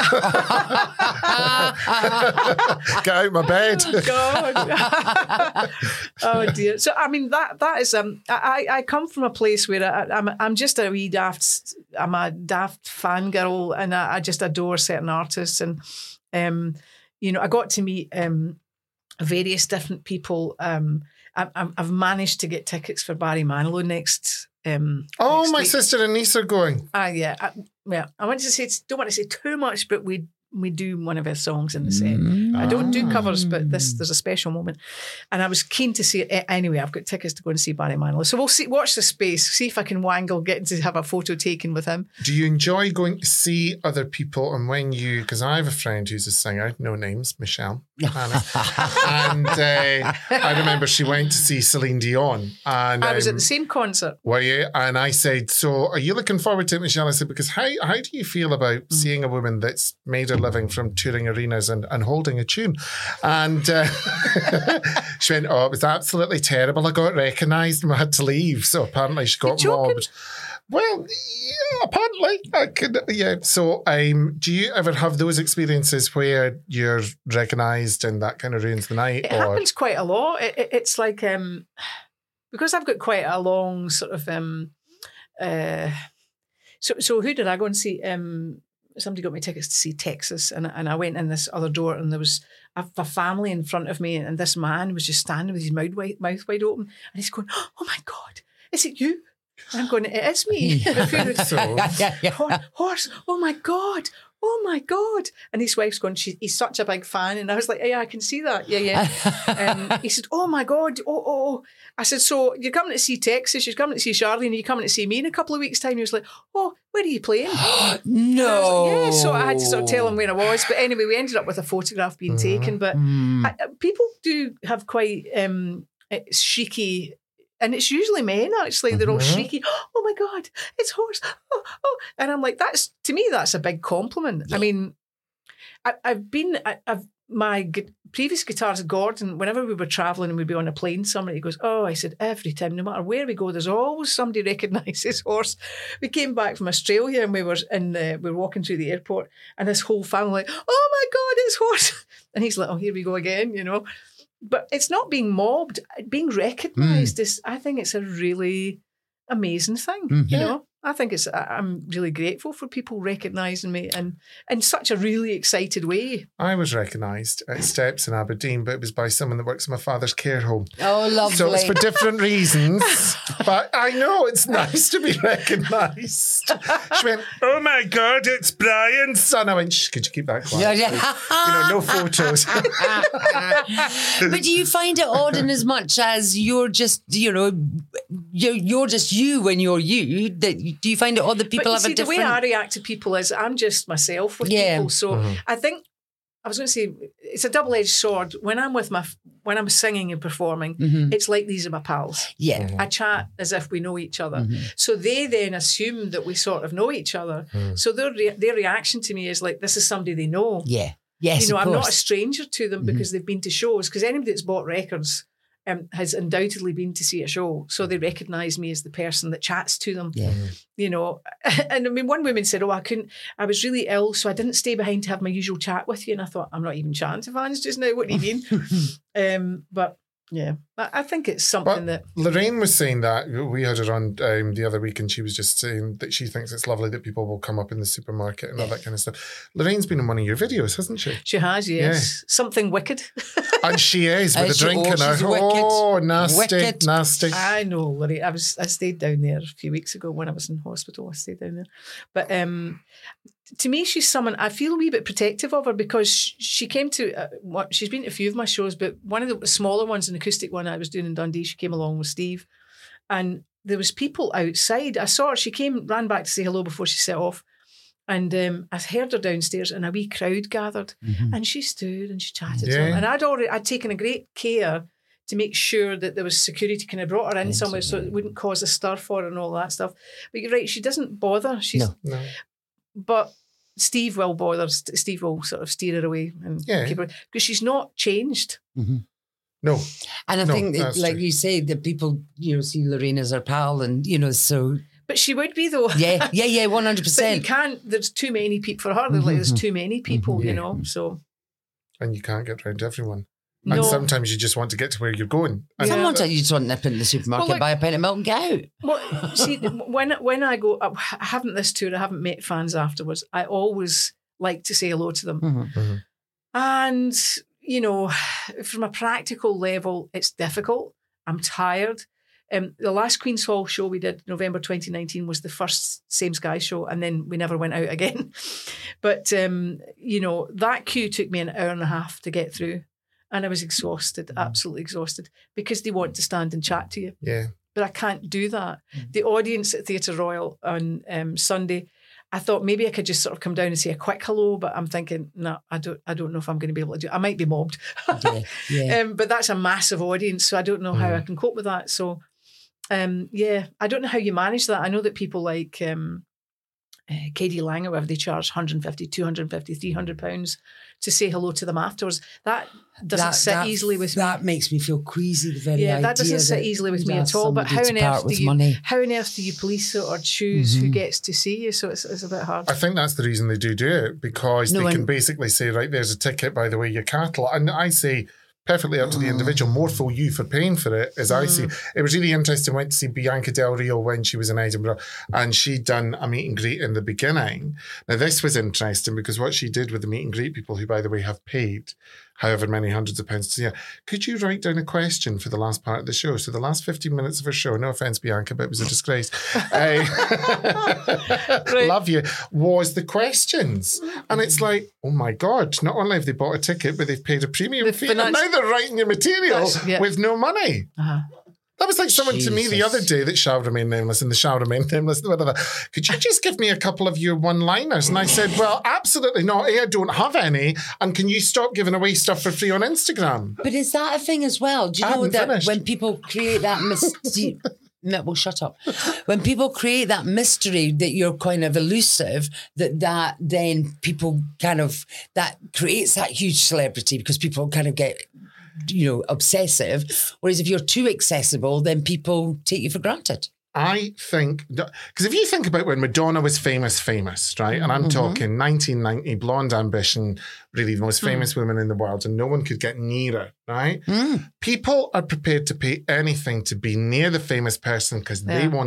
Get out my bed. God. Oh dear. So I mean that is I come from a place where I'm just a wee daft. I'm a daft fangirl, and I just adore certain artists, and I got to meet various different people. I've managed to get tickets for Barry Manilow next. Oh, next my week. sister and niece are going. Yeah. I want to say, don't want to say too much, but we do one of his songs in the set. I don't do covers, but there's a special moment, and I was keen to see it. Anyway, I've got tickets to go and see Barry Manilow, so we'll watch the space, see if I can getting to have a photo taken with him. Do you enjoy going to see other people? And because I have a friend who's a singer, no names, Michelle, and I remember she went to see Celine Dion, and I was at the same concert. Were you? And I said, so are you looking forward to it, Michelle? I said, because how do you feel about seeing a woman that's made her living from touring arenas and holding a tune? And she went, oh, it was absolutely terrible. I got recognised and I had to leave. So apparently she got mobbed. Well, yeah, apparently. Yeah. So do you ever have those experiences where you're recognised and that kind of ruins the night? It happens quite a lot. It's like, because I've got quite a long sort of, so who did I go and see? Somebody got me tickets to see Texas, and I went in this other door, and there was a family in front of me, and this man was just standing with his mouth wide open, and he's going, "Oh my God, is it you?" And I'm going, "It is me." Horse, oh my God. Oh my God. And his wife's going, he's such a big fan. And I was like, yeah, I can see that. Yeah. He said, oh my God. Oh. I said, so you're coming to see Texas, you're coming to see Charlie, and you're coming to see me in a couple of weeks' time. He was like, oh, where are you playing? No. Like, yeah, so I had to sort of tell him where I was. But anyway, we ended up with a photograph being taken. But people do have quite shrieky. And it's usually men, actually. They're all shrieky. Oh, my God, it's Horse. Oh. And I'm like, to me, that's a big compliment. Yeah. I mean, my previous guitarist, Gordon, whenever we were travelling and we'd be on a plane somewhere, he goes, oh, I said, every time, no matter where we go, there's always somebody recognises Horse. We came back from Australia and we were walking through the airport, and this whole family, like, oh, my God, it's Horse. And he's like, oh, here we go again, But it's not being mobbed. Being recognised is, I think it's a really amazing thing, I think I'm really grateful for people recognising me and in such a really excited way. I was recognised at Steps in Aberdeen, but it was by someone that works in my father's care home. Oh, lovely. So it's for different reasons. But I know it's nice to be recognised. She went, oh my God, it's Brian's son. I went, shh, could you keep that quiet? No photos. But do you find it odd in as much as you're just, you're just you when you're you? Do you find it odd that people have a different... The way I react to people is I'm just myself with people. So I think, I was going to say, it's a double-edged sword. When I'm singing and performing, it's like these are my pals. Yeah. I chat as if we know each other. So they then assume that we sort of know each other. So their reaction to me is like, this is somebody they know. Yeah. Yes, I'm not a stranger to them because they've been to shows. Because anybody that's bought records has undoubtedly been to see a show. So they recognise me as the person that chats to them. Yeah. And I mean, one woman said, I was really ill, so I didn't stay behind to have my usual chat with you. And I thought, I'm not even chatting to fans just now. What do you mean? But yeah, I think it's something that... Lorraine was saying that. We had her on the other week and she was just saying that she thinks it's lovely that people will come up in the supermarket and all that kind of stuff. Lorraine's been in one of your videos, hasn't she? She has, yes. Yeah. Something wicked. And she is, with a drink in her. Oh, nasty, wicked. Nasty. I know, Lorraine. I stayed down there a few weeks ago when I was in hospital. I stayed down there. But to me, she's someone, I feel a wee bit protective of her because she came to, she's been to a few of my shows, but one of the smaller ones, an acoustic one I was doing in Dundee, she came along with Steve. And there was people outside. I saw her, she ran back to say hello before she set off. And I heard her downstairs and a wee crowd gathered. And she stood and she chatted to them. And I'd taken a great care to make sure that there was security, kind of brought her in somewhere so it wouldn't cause a stir for her and all that stuff. But you're right, she doesn't bother. No. But Steve will bother. Steve will sort of steer her away and keep her, because she's not changed. No. And I think, like you say, that people, see Lorraine as her pal and, so... But she would be, though. Yeah, 100%. But you can't, there's too many people for her. There's too many people, so... And you can't get round to everyone. No. And sometimes you just want to get to where you're going. Sometimes you just want to nip into the supermarket, buy a pint of milk and get out. Well, see, when I go, I haven't this tour, I haven't met fans afterwards. I always like to say hello to them. And, from a practical level, it's difficult. I'm tired. The last Queen's Hall show we did, November 2019, was the first Same Sky show, and then we never went out again. But, that queue took me an hour and a half to get through. And I was exhausted, absolutely exhausted, because they want to stand and chat to you. Yeah. But I can't do that. The audience at Theatre Royal on Sunday, I thought maybe I could just sort of come down and say a quick hello, but I'm thinking, no, I don't know if I'm going to be able to do it. I might be mobbed. But that's a massive audience, so I don't know how I can cope with that. So, I don't know how you manage that. I know that people like KD Lang or whatever, they charge 150, 250, 300 pounds to say hello to them afterwards. That doesn't sit easily with me. That makes me feel queasy, the very idea. That doesn't sit easily with me at all. But how on earth do you police it or choose who gets to see you? So it's a bit hard. I think that's the reason they do it, because they can basically say, right, there's a ticket, by the way, your cattle. And I say, perfectly up to the individual, more for you for paying for it, as I see. It was really interesting. Went to see Bianca Del Rio when she was in Edinburgh, and she'd done a meet and greet in the beginning. Now, this was interesting because what she did with the meet and greet people, who, by the way, have paid however many hundreds of pounds to see her, could you write down a question for the last part of the show? So the last 15 minutes of her show, no offence, Bianca, but it was a disgrace. Love you. Was the questions. And it's like, oh my God, not only have they bought a ticket, but they've paid a premium fee, and now they're writing your material with no money. That was like someone to me the other day that shall remain nameless, and the shall remain nameless. Could you just give me a couple of your one-liners? And I said, well, absolutely not. I don't have any. And can you stop giving away stuff for free on Instagram? But is that a thing as well? Do you know that when people create that mystery... Well, shut up. When people create that mystery that you're kind of elusive, that then people kind of... That creates that huge celebrity because people kind of get... obsessive. Whereas if you're too accessible, then people take you for granted. I think, because if you think about when Madonna was famous, right? And I'm talking 1990, Blonde Ambition, really the most famous woman in the world, and no one could get near her, right? People are prepared to pay anything to be near the famous person because they want it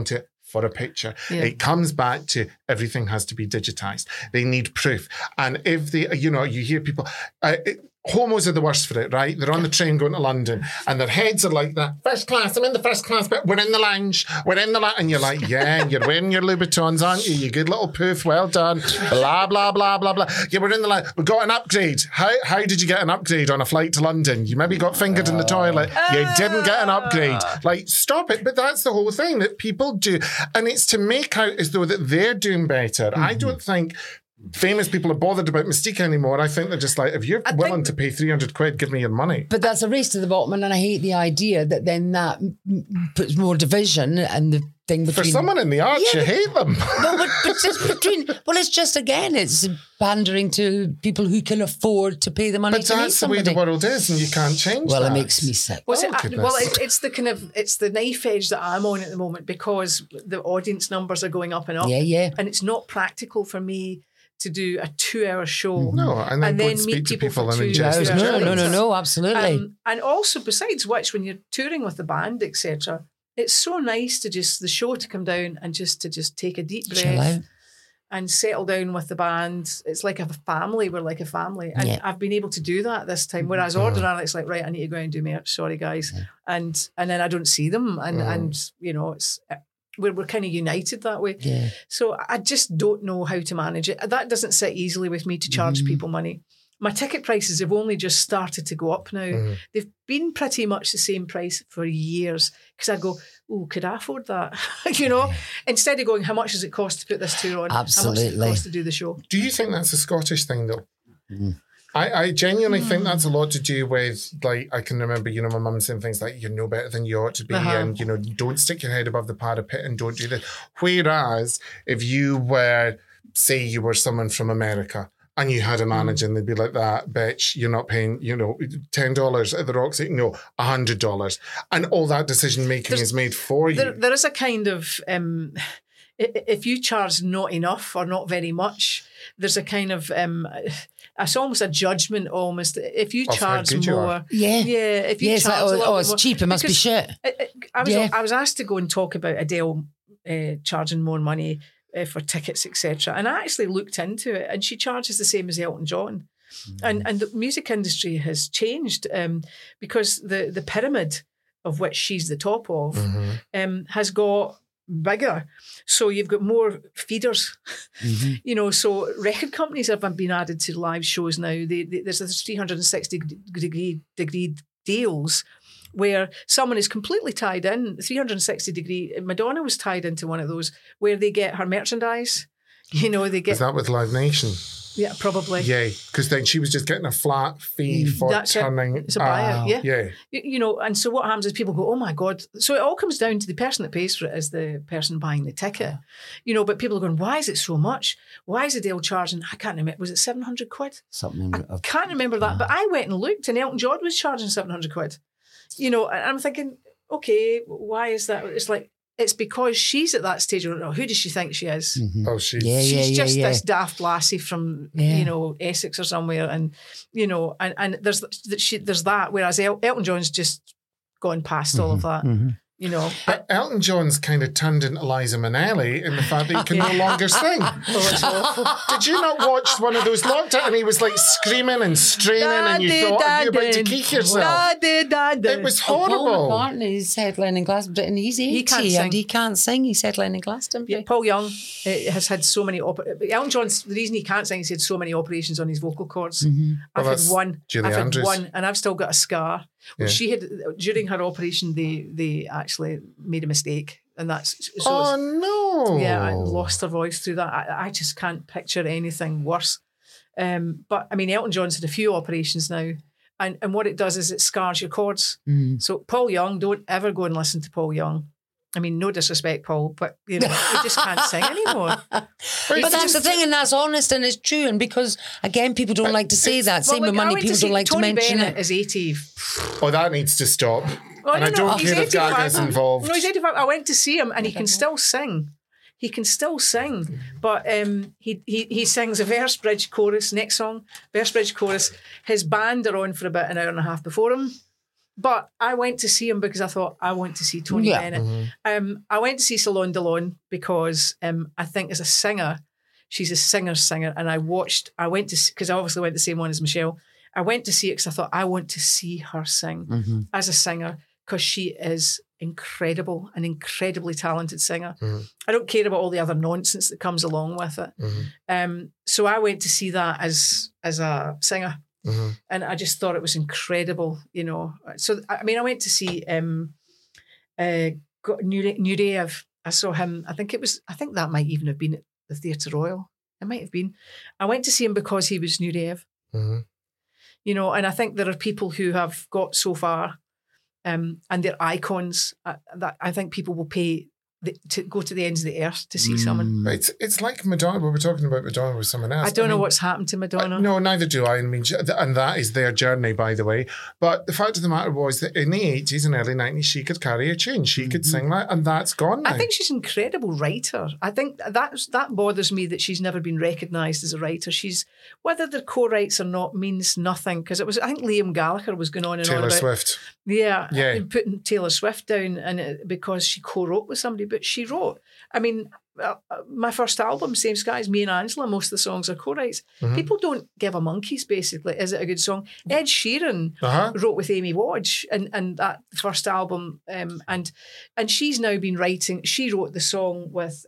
for a picture. It comes back to everything has to be digitized. They need proof. And if they, you hear people, homos are the worst for it, right? They're on the train going to London and their heads are like that. First class, I'm in the first class, but we're in the lounge. And you're like, yeah, and you're wearing your Louboutins, aren't you? You good little poof, well done. Blah, blah, blah, blah, blah. Yeah, we're in the lounge. We got an upgrade. How did you get an upgrade on a flight to London? You maybe got fingered in the toilet. You didn't get an upgrade. Like, stop it. But that's the whole thing that people do. And it's to make out as though that they're doing better. I don't think famous people are bothered about mystique anymore. I think they're just like, if you're willing to pay 300 quid, give me your money. But that's a race to the bottom, and I hate the idea that then that puts more division and the thing between... For someone in the arts, you hate them. but just between... Well, it's just, again, it's pandering to people who can afford to pay the money to meet somebody. But that's the way the world is, and you can't change that. Well, it makes me sick. It's the kind of, it's the knife edge that I'm on at the moment, because the audience numbers are going up and up. Yeah. And it's not practical for me to do a 2-hour show. No, and then go and speak to people and ingest. No, absolutely. And also, besides which, when you're touring with the band, etc., it's so nice to the show to come down and just take a deep breath and settle down with the band. It's like a family. We're like a family. And I've been able to do that this time. Whereas ordinarily it's like, right, I need to go and do merch. Sorry, guys. Yeah. And then I don't see them. And it's... We're kind of united that way. Yeah. So I just don't know how to manage it. That doesn't sit easily with me to charge people money. My ticket prices have only just started to go up now. They've been pretty much the same price for years, because I go, could I afford that? Instead of going, how much does it cost to put this tour on? Absolutely. How much does it cost to do the show? Do you think that's a Scottish thing, though? I genuinely think that's a lot to do with, like, I can remember, my mum saying things like, you're no better than you ought to be, and, don't stick your head above the parapet and don't do this. Whereas if you were, say you were someone from America and you had a manager and they'd be like, that bitch, you're not paying, $10 at the Roxy, no, $100. And all that decision making is made for you. There is a kind of, if you charge not enough or not very much, there's a kind of... it's almost a judgment, almost. If you charge more... If you charge a lot it's more, cheap, it must be shit. I was asked to go and talk about Adele charging more money for tickets, etc. And I actually looked into it, and she charges the same as Elton John. And the music industry has changed because the pyramid of which she's the top of has got bigger. So you've got more feeders, so record companies have been added to live shows now. There's 360 degree deals where someone is completely tied in, 360 degree. Madonna was tied into one of those where they get her merchandise. They get... Is that with Live Nation? Yeah, probably. Yeah, because then she was just getting a flat fee for turning... It's a buyout, yeah. And so what happens is people go, oh my God. So it all comes down to the person that pays for it is the person buying the ticket. But people are going, why is it so much? Why is Adele charging, I can't remember, was it 700 quid? Something. I can't remember that, but I went and looked and Elton John was charging 700 quid. And I'm thinking, okay, why is that? It's like, it's because she's at that stage. I don't know, who does she think she is? Oh, she's just this daft lassie from Essex or somewhere, and and there's that. Whereas Elton John's just gone past all of that. But Elton John's kind of turned into Liza Minnelli in the fact that he can no longer sing. It's awful. Did you not watch one of those lockdowns and he was like screaming and straining and you thought you were about to kick yourself? It was horrible. Paul McCartney's headlining Glastonbury, and he's 80 and he can't sing. He's headlining Glastonbury. Yeah, Paul Young has had so many... Elton John's, the reason he can't sing is he had so many operations on his vocal cords. I've had one. Julie Andrews. And I've still got a scar. Well, she had, during her operation, they actually made a mistake, and that's so. No! Yeah, I lost her voice through that. I just can't picture anything worse. But I mean, Elton John's had a few operations now, and what it does is it scars your cords. So Paul Young, don't ever go and listen to Paul Young. I mean, no disrespect, Paul, but he just can't sing anymore. But that's the thing, and that's honest and it's true. And because, again, people don't like to say that. Same with money, people don't like Tony to mention Bennett it. is 80. Oh, that needs to stop. Well, I don't care if Gaga's involved. No, he's 85. I went to see him and he can still sing. He can still sing, but he sings a verse, bridge, chorus. Next song, verse, bridge, chorus. His band are on for about an hour and a half before him. But I went to see him because I thought, I want to see Tony Bennett. I went to see Salon Delon because I think as a singer, she's a singer. And I went to, because I obviously went the same one as Michelle. I went to see it because I thought, I want to see her sing as a singer, because she is incredible, an incredibly talented singer. I don't care about all the other nonsense that comes along with it. So I went to see that as a singer. And I just thought it was incredible, you know. So, I mean, I went to see Nureyev. I saw him, I think that might even have been at the Theatre Royal. It might have been. I went to see him because he was Nureyev. You know, and I think there are people who have got so far and they're icons that I think people will pay to go to the ends of the earth to see someone. It's like Madonna. We were talking about Madonna with someone else. I don't know what's happened to Madonna. No, neither do I. I mean, and that is their journey, by the way. But the fact of the matter was that in the 80s and early 90s, she could carry a tune. She could sing that, and that's gone now. I think she's an incredible writer. I think that bothers me that she's never been recognised as a writer. Whether they're co-writes or not means nothing, because I think Liam Gallagher was going on and on about Taylor Swift. Yeah, and putting Taylor Swift down because she co-wrote with somebody, but she wrote. I mean, my first album, Same Sky as Me and Angela, most of the songs are co-writes. People don't give a monkeys, basically. Is it a good song? Ed Sheeran wrote with Amy Wadge and that first album, and she's now been writing. She wrote the song with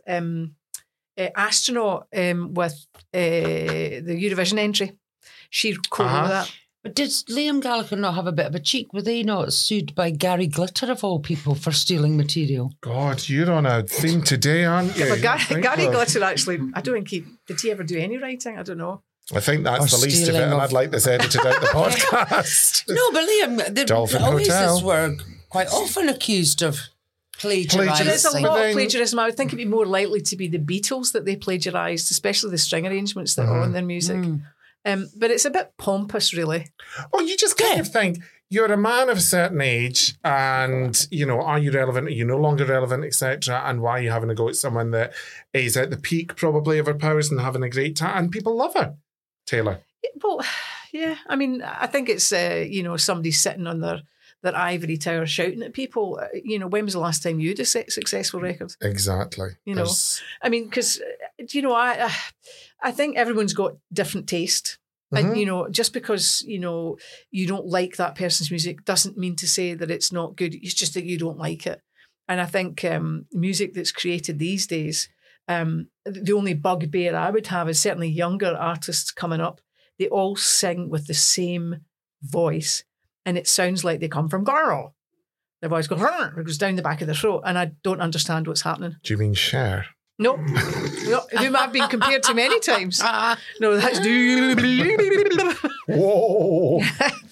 Astronaut with the Eurovision entry. She co-wrote that. But did Liam Gallagher not have a bit of a cheek? Were they not sued by Gary Glitter, of all people, for stealing material? God, you're on a theme today, aren't you? But Gary Glitter actually, I don't think did he ever do any writing? I don't know. I think that's the least of it, and I'd like this edited out the podcast. No, but Liam, the Oasis were quite often accused of plagiarising. There's a lot of plagiarism. I would think it'd be more likely to be the Beatles that they plagiarised, especially the string arrangements that are on their music. But it's a bit pompous, really. Oh, you just kind of think you're a man of a certain age, and you know, are you relevant? Are you no longer relevant, etc.? And why are you having a go at someone that is at the peak, probably, of her powers and having a great time? And people love her, Taylor. Well, yeah. I mean, I think it's somebody sitting on their ivory tower shouting at people. You know, when was the last time you had a successful record? Exactly. You know, I mean, because I think everyone's got different taste. And, you know, just because, you know, you don't like that person's music doesn't mean to say that it's not good. It's just that you don't like it. And I think music that's created these days, the only bugbear I would have is certainly younger artists coming up. They all sing with the same voice, and it sounds like they come from Garl. Their voice goes, it goes down the back of their throat, and I don't understand what's happening. Do you mean Cher? No, whom I've been compared to many times. No, that's... Whoa.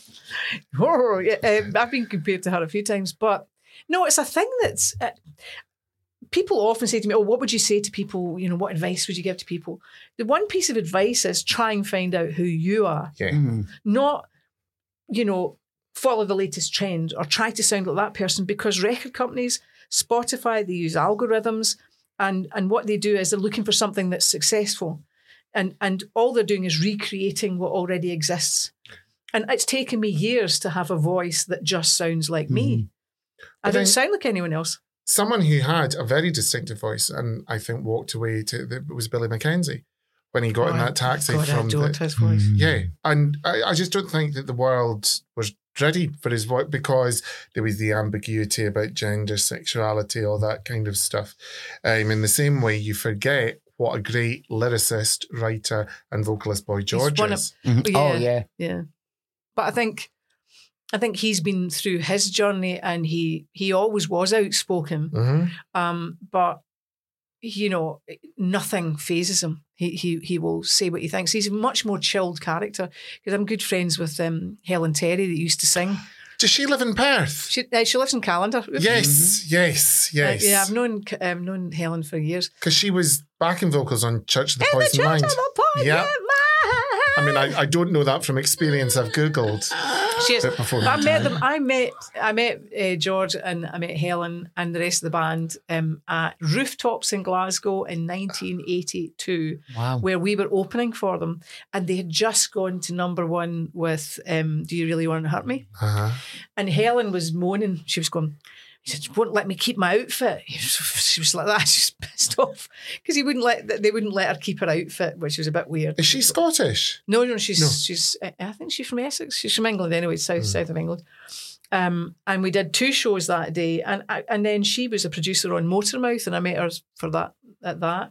I've been compared to her a few times, but no, it's a thing that's... people often say to me, what would you say to people? You know, what advice would you give to people? The one piece of advice is try and find out who you are. Yeah. Not, you know, follow the latest trend or try to sound like that person, because record companies, Spotify, they use algorithms. And what they do is they're looking for something that's successful. And all they're doing is recreating what already exists. And it's taken me years to have a voice that just sounds like me. I don't sound like anyone else. Someone who had a very distinctive voice and I think walked away was Billy Mackenzie when he got in that taxi from his voice. Yeah. And I just don't think that the world was ready for his voice, because there was the ambiguity about gender, sexuality, all that kind of stuff. In the same way, you forget what a great lyricist, writer, and vocalist Boy George is. Yeah. But I think he's been through his journey, and he always was outspoken. But you know, nothing phases him. He will say what he thinks. He's a much more chilled character, because I'm good friends with Helen Terry that used to sing. Does she live in Perth? She lives in Callander. Yes. Yeah, I've known Helen for years. Because she was backing vocals on Church of the Poison Mind. Yeah. I mean, I don't know that from experience. I've Googled. She is. Bit before I her met time. them. I met George and I met Helen and the rest of the band at Rooftops in Glasgow in 1982. Wow. Where we were opening for them, and they had just gone to #1 with "Do You Really Want to Hurt Me?" Uh-huh. And Helen was moaning. She was going, he said, "Won't let me keep my outfit." She was like that. She's pissed off because they wouldn't let her keep her outfit, which was a bit weird. Is she Scottish? No, she's. I think she's from Essex. She's from England anyway, south of England. And we did 2 shows that day, and then she was a producer on Motormouth, and I met her for that at that.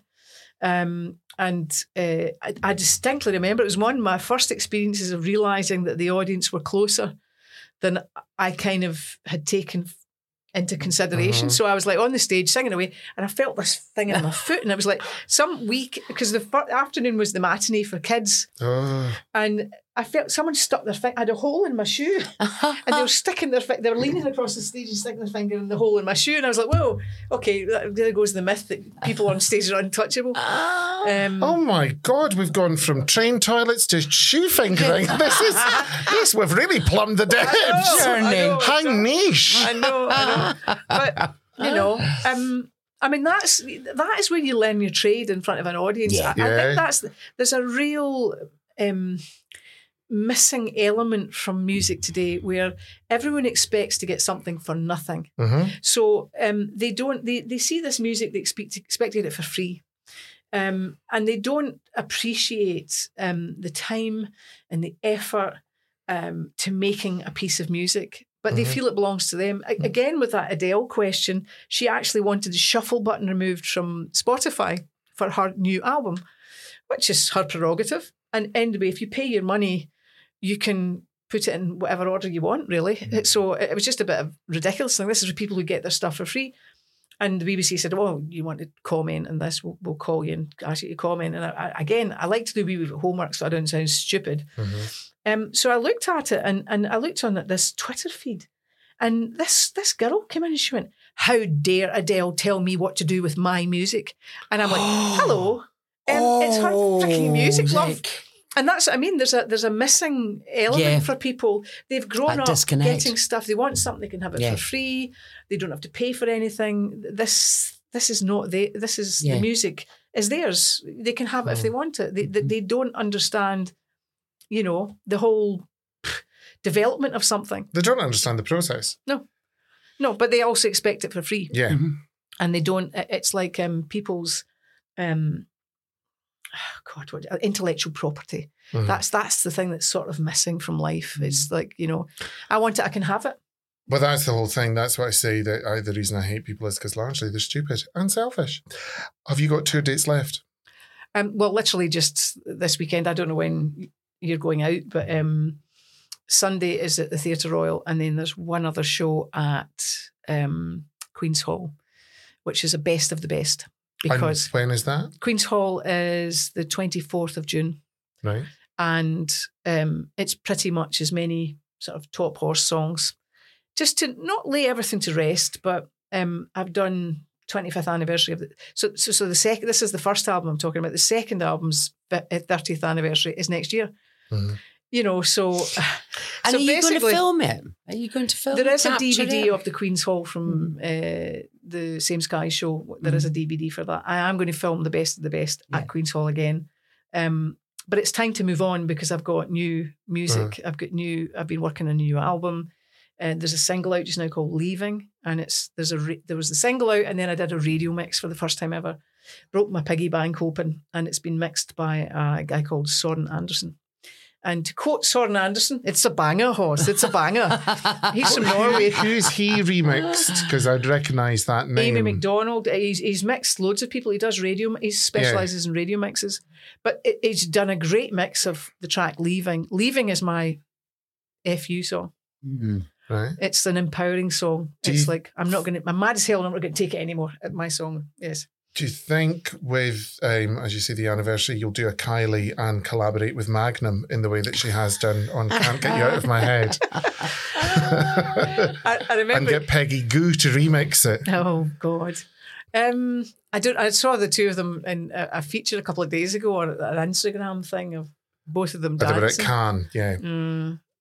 I distinctly remember it was one of my first experiences of realising that the audience were closer than I kind of had taken into consideration. So I was like on the stage singing away, and I felt this thing in my foot, and it was like some week, because the afternoon was the matinee for kids, and I felt someone stuck their finger. I had a hole in my shoe, and they were sticking their finger. They were leaning across the stage and sticking their finger in the hole in my shoe, and I was like, "Whoa, okay, there goes the myth that people on stage are untouchable." Oh my God, we've gone from train toilets to shoe fingering. This we've really plumbed the depths. I know. How niche. I know. But you know, I mean, that is where you learn your trade in front of an audience. Yeah. I think there's a real missing element from music today where everyone expects to get something for nothing. So they see this music, they expect to get it for free. And they don't appreciate the time and the effort to making a piece of music. But they feel it belongs to them. Again, with that Adele question, she actually wanted the shuffle button removed from Spotify for her new album, which is her prerogative. And anyway, if you pay your money, you can put it in whatever order you want, really. So it was just a bit of ridiculous thing. This is for people who get their stuff for free. And the BBC said, "Well, you want to comment on this? We'll call you and ask you to comment." And I like to do wee bit of homework so I don't sound stupid. So I looked at it and I looked on this Twitter feed, and this girl came in and she went, "How dare Adele tell me what to do with my music?" And I'm like, "Hello, it's her freaking music, love." And that's what I mean. There's a missing element for people. They've grown up getting stuff. They want something, they can have it for free. They don't have to pay for anything. This is not the music is theirs. They can have it if they want it. They don't understand, the whole development of something. They don't understand the process. No, but they also expect it for free. Yeah. And they don't. It's like people's. Intellectual property. That's the thing that's sort of missing from life. It's like, I want it, I can have it. Well, that's the whole thing. That's what I say, that the reason I hate people is because largely they're stupid and selfish. Have you got 2 dates left? Well, literally just this weekend. I don't know when you're going out, but Sunday is at the Theatre Royal, and then there's one other show at Queen's Hall, which is a best of the best. Because and when is that? Queen's Hall is the 24th of June. Right. And it's pretty much as many sort of top horse songs. Just to not lay everything to rest, but I've done 25th anniversary of it. So the second, this is the first album I'm talking about. The second album's 30th anniversary is next year. So... And are you going to film it? Are you going to film it? There is a DVD of the Queen's Hall from the Same Sky show. There is a DVD for that. I am going to film the best of the best at Queen's Hall again. But it's time to move on because I've got new music. I've been working on a new album. There's a single out just now called Leaving. And there was the single out, and then I did a radio mix for the first time ever. Broke my piggy bank open, and it's been mixed by a guy called Soren Andersen. And to quote Soren Andersen, it's a banger, horse. It's a banger. He's from Norway. Who's he remixed? Because I'd recognise that name. Amy McDonald. He's mixed loads of people. He does radio. He specialises in radio mixes. But he's done a great mix of the track Leaving. Leaving is my FU song. Right. It's an empowering song. I'm mad as hell and I'm not going to take it anymore at my song. Yes. Do you think with, as you say, the anniversary, you'll do a Kylie and collaborate with Magnum in the way that she has done on Can't Get You Out of My Head? I remember. And get Peggy Goo to remix it. Oh, God. I saw the two of them in a feature a couple of days ago on an Instagram thing of both of them dancing. They were at Cannes, yeah.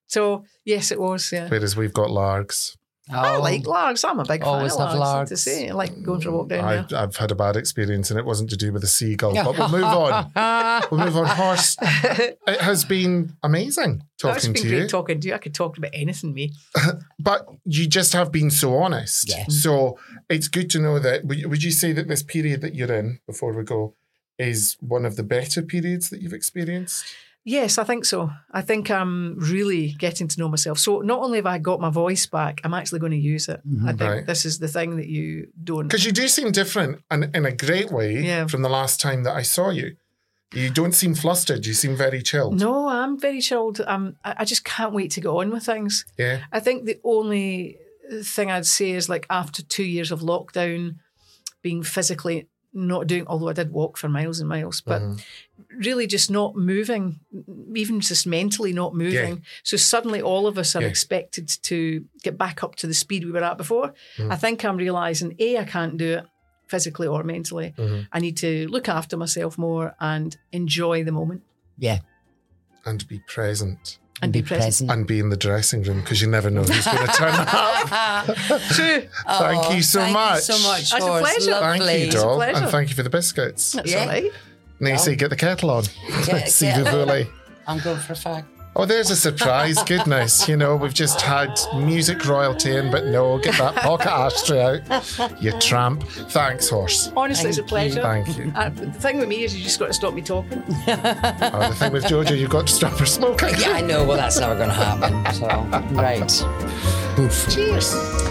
So, yes, it was, yeah. Whereas we've got largs. I like largs. I'm a big fan Always of have largs. largs. To say. I like going for a walk down there. I've had a bad experience, and it wasn't to do with the seagull. But we'll move on. We'll move on. Horse, it has been amazing talking It's to been you. great talking to you. I could talk about anything, me. But you just have been so honest. Yeah. So it's good to know that. Would you say that this period that you're in, before we go, is one of the better periods that you've experienced? Yes, I think so. I think I'm really getting to know myself. So not only have I got my voice back, I'm actually going to use it. I think Right. this is the thing that you don't. Because you do seem different and in a great way Yeah. from the last time that I saw you. You don't seem flustered. You seem very chilled. No, I'm very chilled. I just can't wait to get on with things. Yeah. I think the only thing I'd say is like after 2 years of lockdown, being physically not doing, although I did walk for miles and miles, but really just not moving, even just mentally not moving. Yeah. So suddenly all of us are Yeah. expected to get back up to the speed we were at before. I think I'm realising, I can't do it physically or mentally. I need to look after myself more and enjoy the moment Yeah. And be present. and be present. And be in the dressing room, because you never know who's going to turn up. True. Thank you so much. Thank you so much, That's a Horse. pleasure. Thank Lovely. you, doll. pleasure. And thank you for the biscuits. That's Yeah. all right. Nancy, get the kettle on. See get- the volley. I'm going for a fag. Oh, there's a surprise. Goodness. You know, we've just had music royalty in, but no, get that pocket ashtray out. You tramp. Thanks, Horse. Honestly, it's a pleasure. Thank you. The thing with me is you just got to stop me talking. The thing with Jojo, you've got to stop her smoking. Yeah, I know. Well, that's never going to happen. So, right. Oof. Cheers.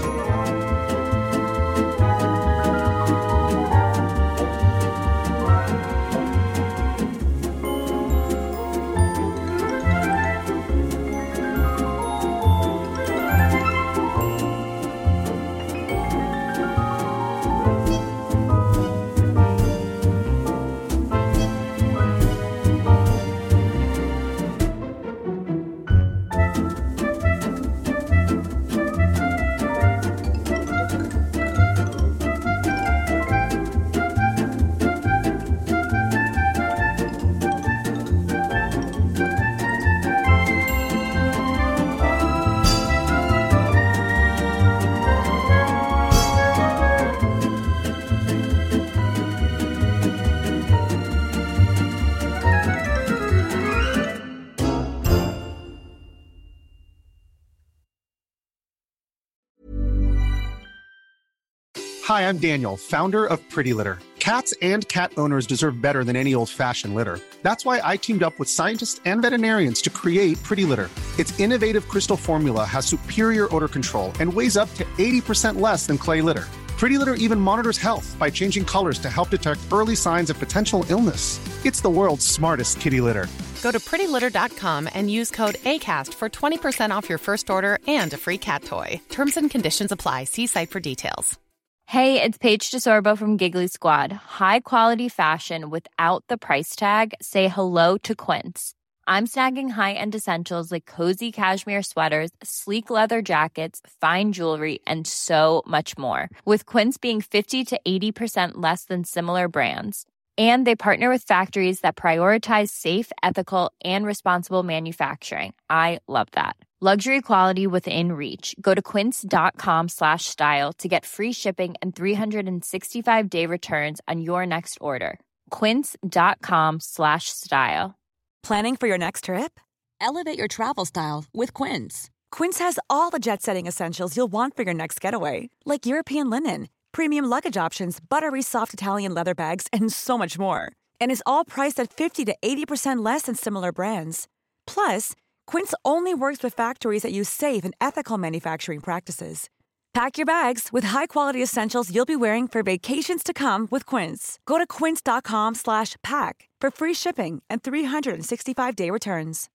Hi, I'm Daniel, founder of Pretty Litter. Cats and cat owners deserve better than any old-fashioned litter. That's why I teamed up with scientists and veterinarians to create Pretty Litter. Its innovative crystal formula has superior odor control and weighs up to 80% less than clay litter. Pretty Litter even monitors health by changing colors to help detect early signs of potential illness. It's the world's smartest kitty litter. Go to prettylitter.com and use code ACAST for 20% off your first order and a free cat toy. Terms and conditions apply. See site for details. Hey, it's Paige DeSorbo from Giggly Squad. High quality fashion without the price tag. Say hello to Quince. I'm snagging high-end essentials like cozy cashmere sweaters, sleek leather jackets, fine jewelry, and so much more. With Quince being 50 to 80% less than similar brands. And they partner with factories that prioritize safe, ethical, and responsible manufacturing. I love that. Luxury quality within reach. Go to quince.com/style to get free shipping and 365-day returns on your next order. Quince.com/style. Planning for your next trip? Elevate your travel style with Quince. Quince has all the jet-setting essentials you'll want for your next getaway, like European linen, premium luggage options, buttery soft Italian leather bags, and so much more. And is all priced at 50 to 80% less than similar brands. Plus, Quince only works with factories that use safe and ethical manufacturing practices. Pack your bags with high-quality essentials you'll be wearing for vacations to come with Quince. Go to quince.com/pack for free shipping and 365-day returns.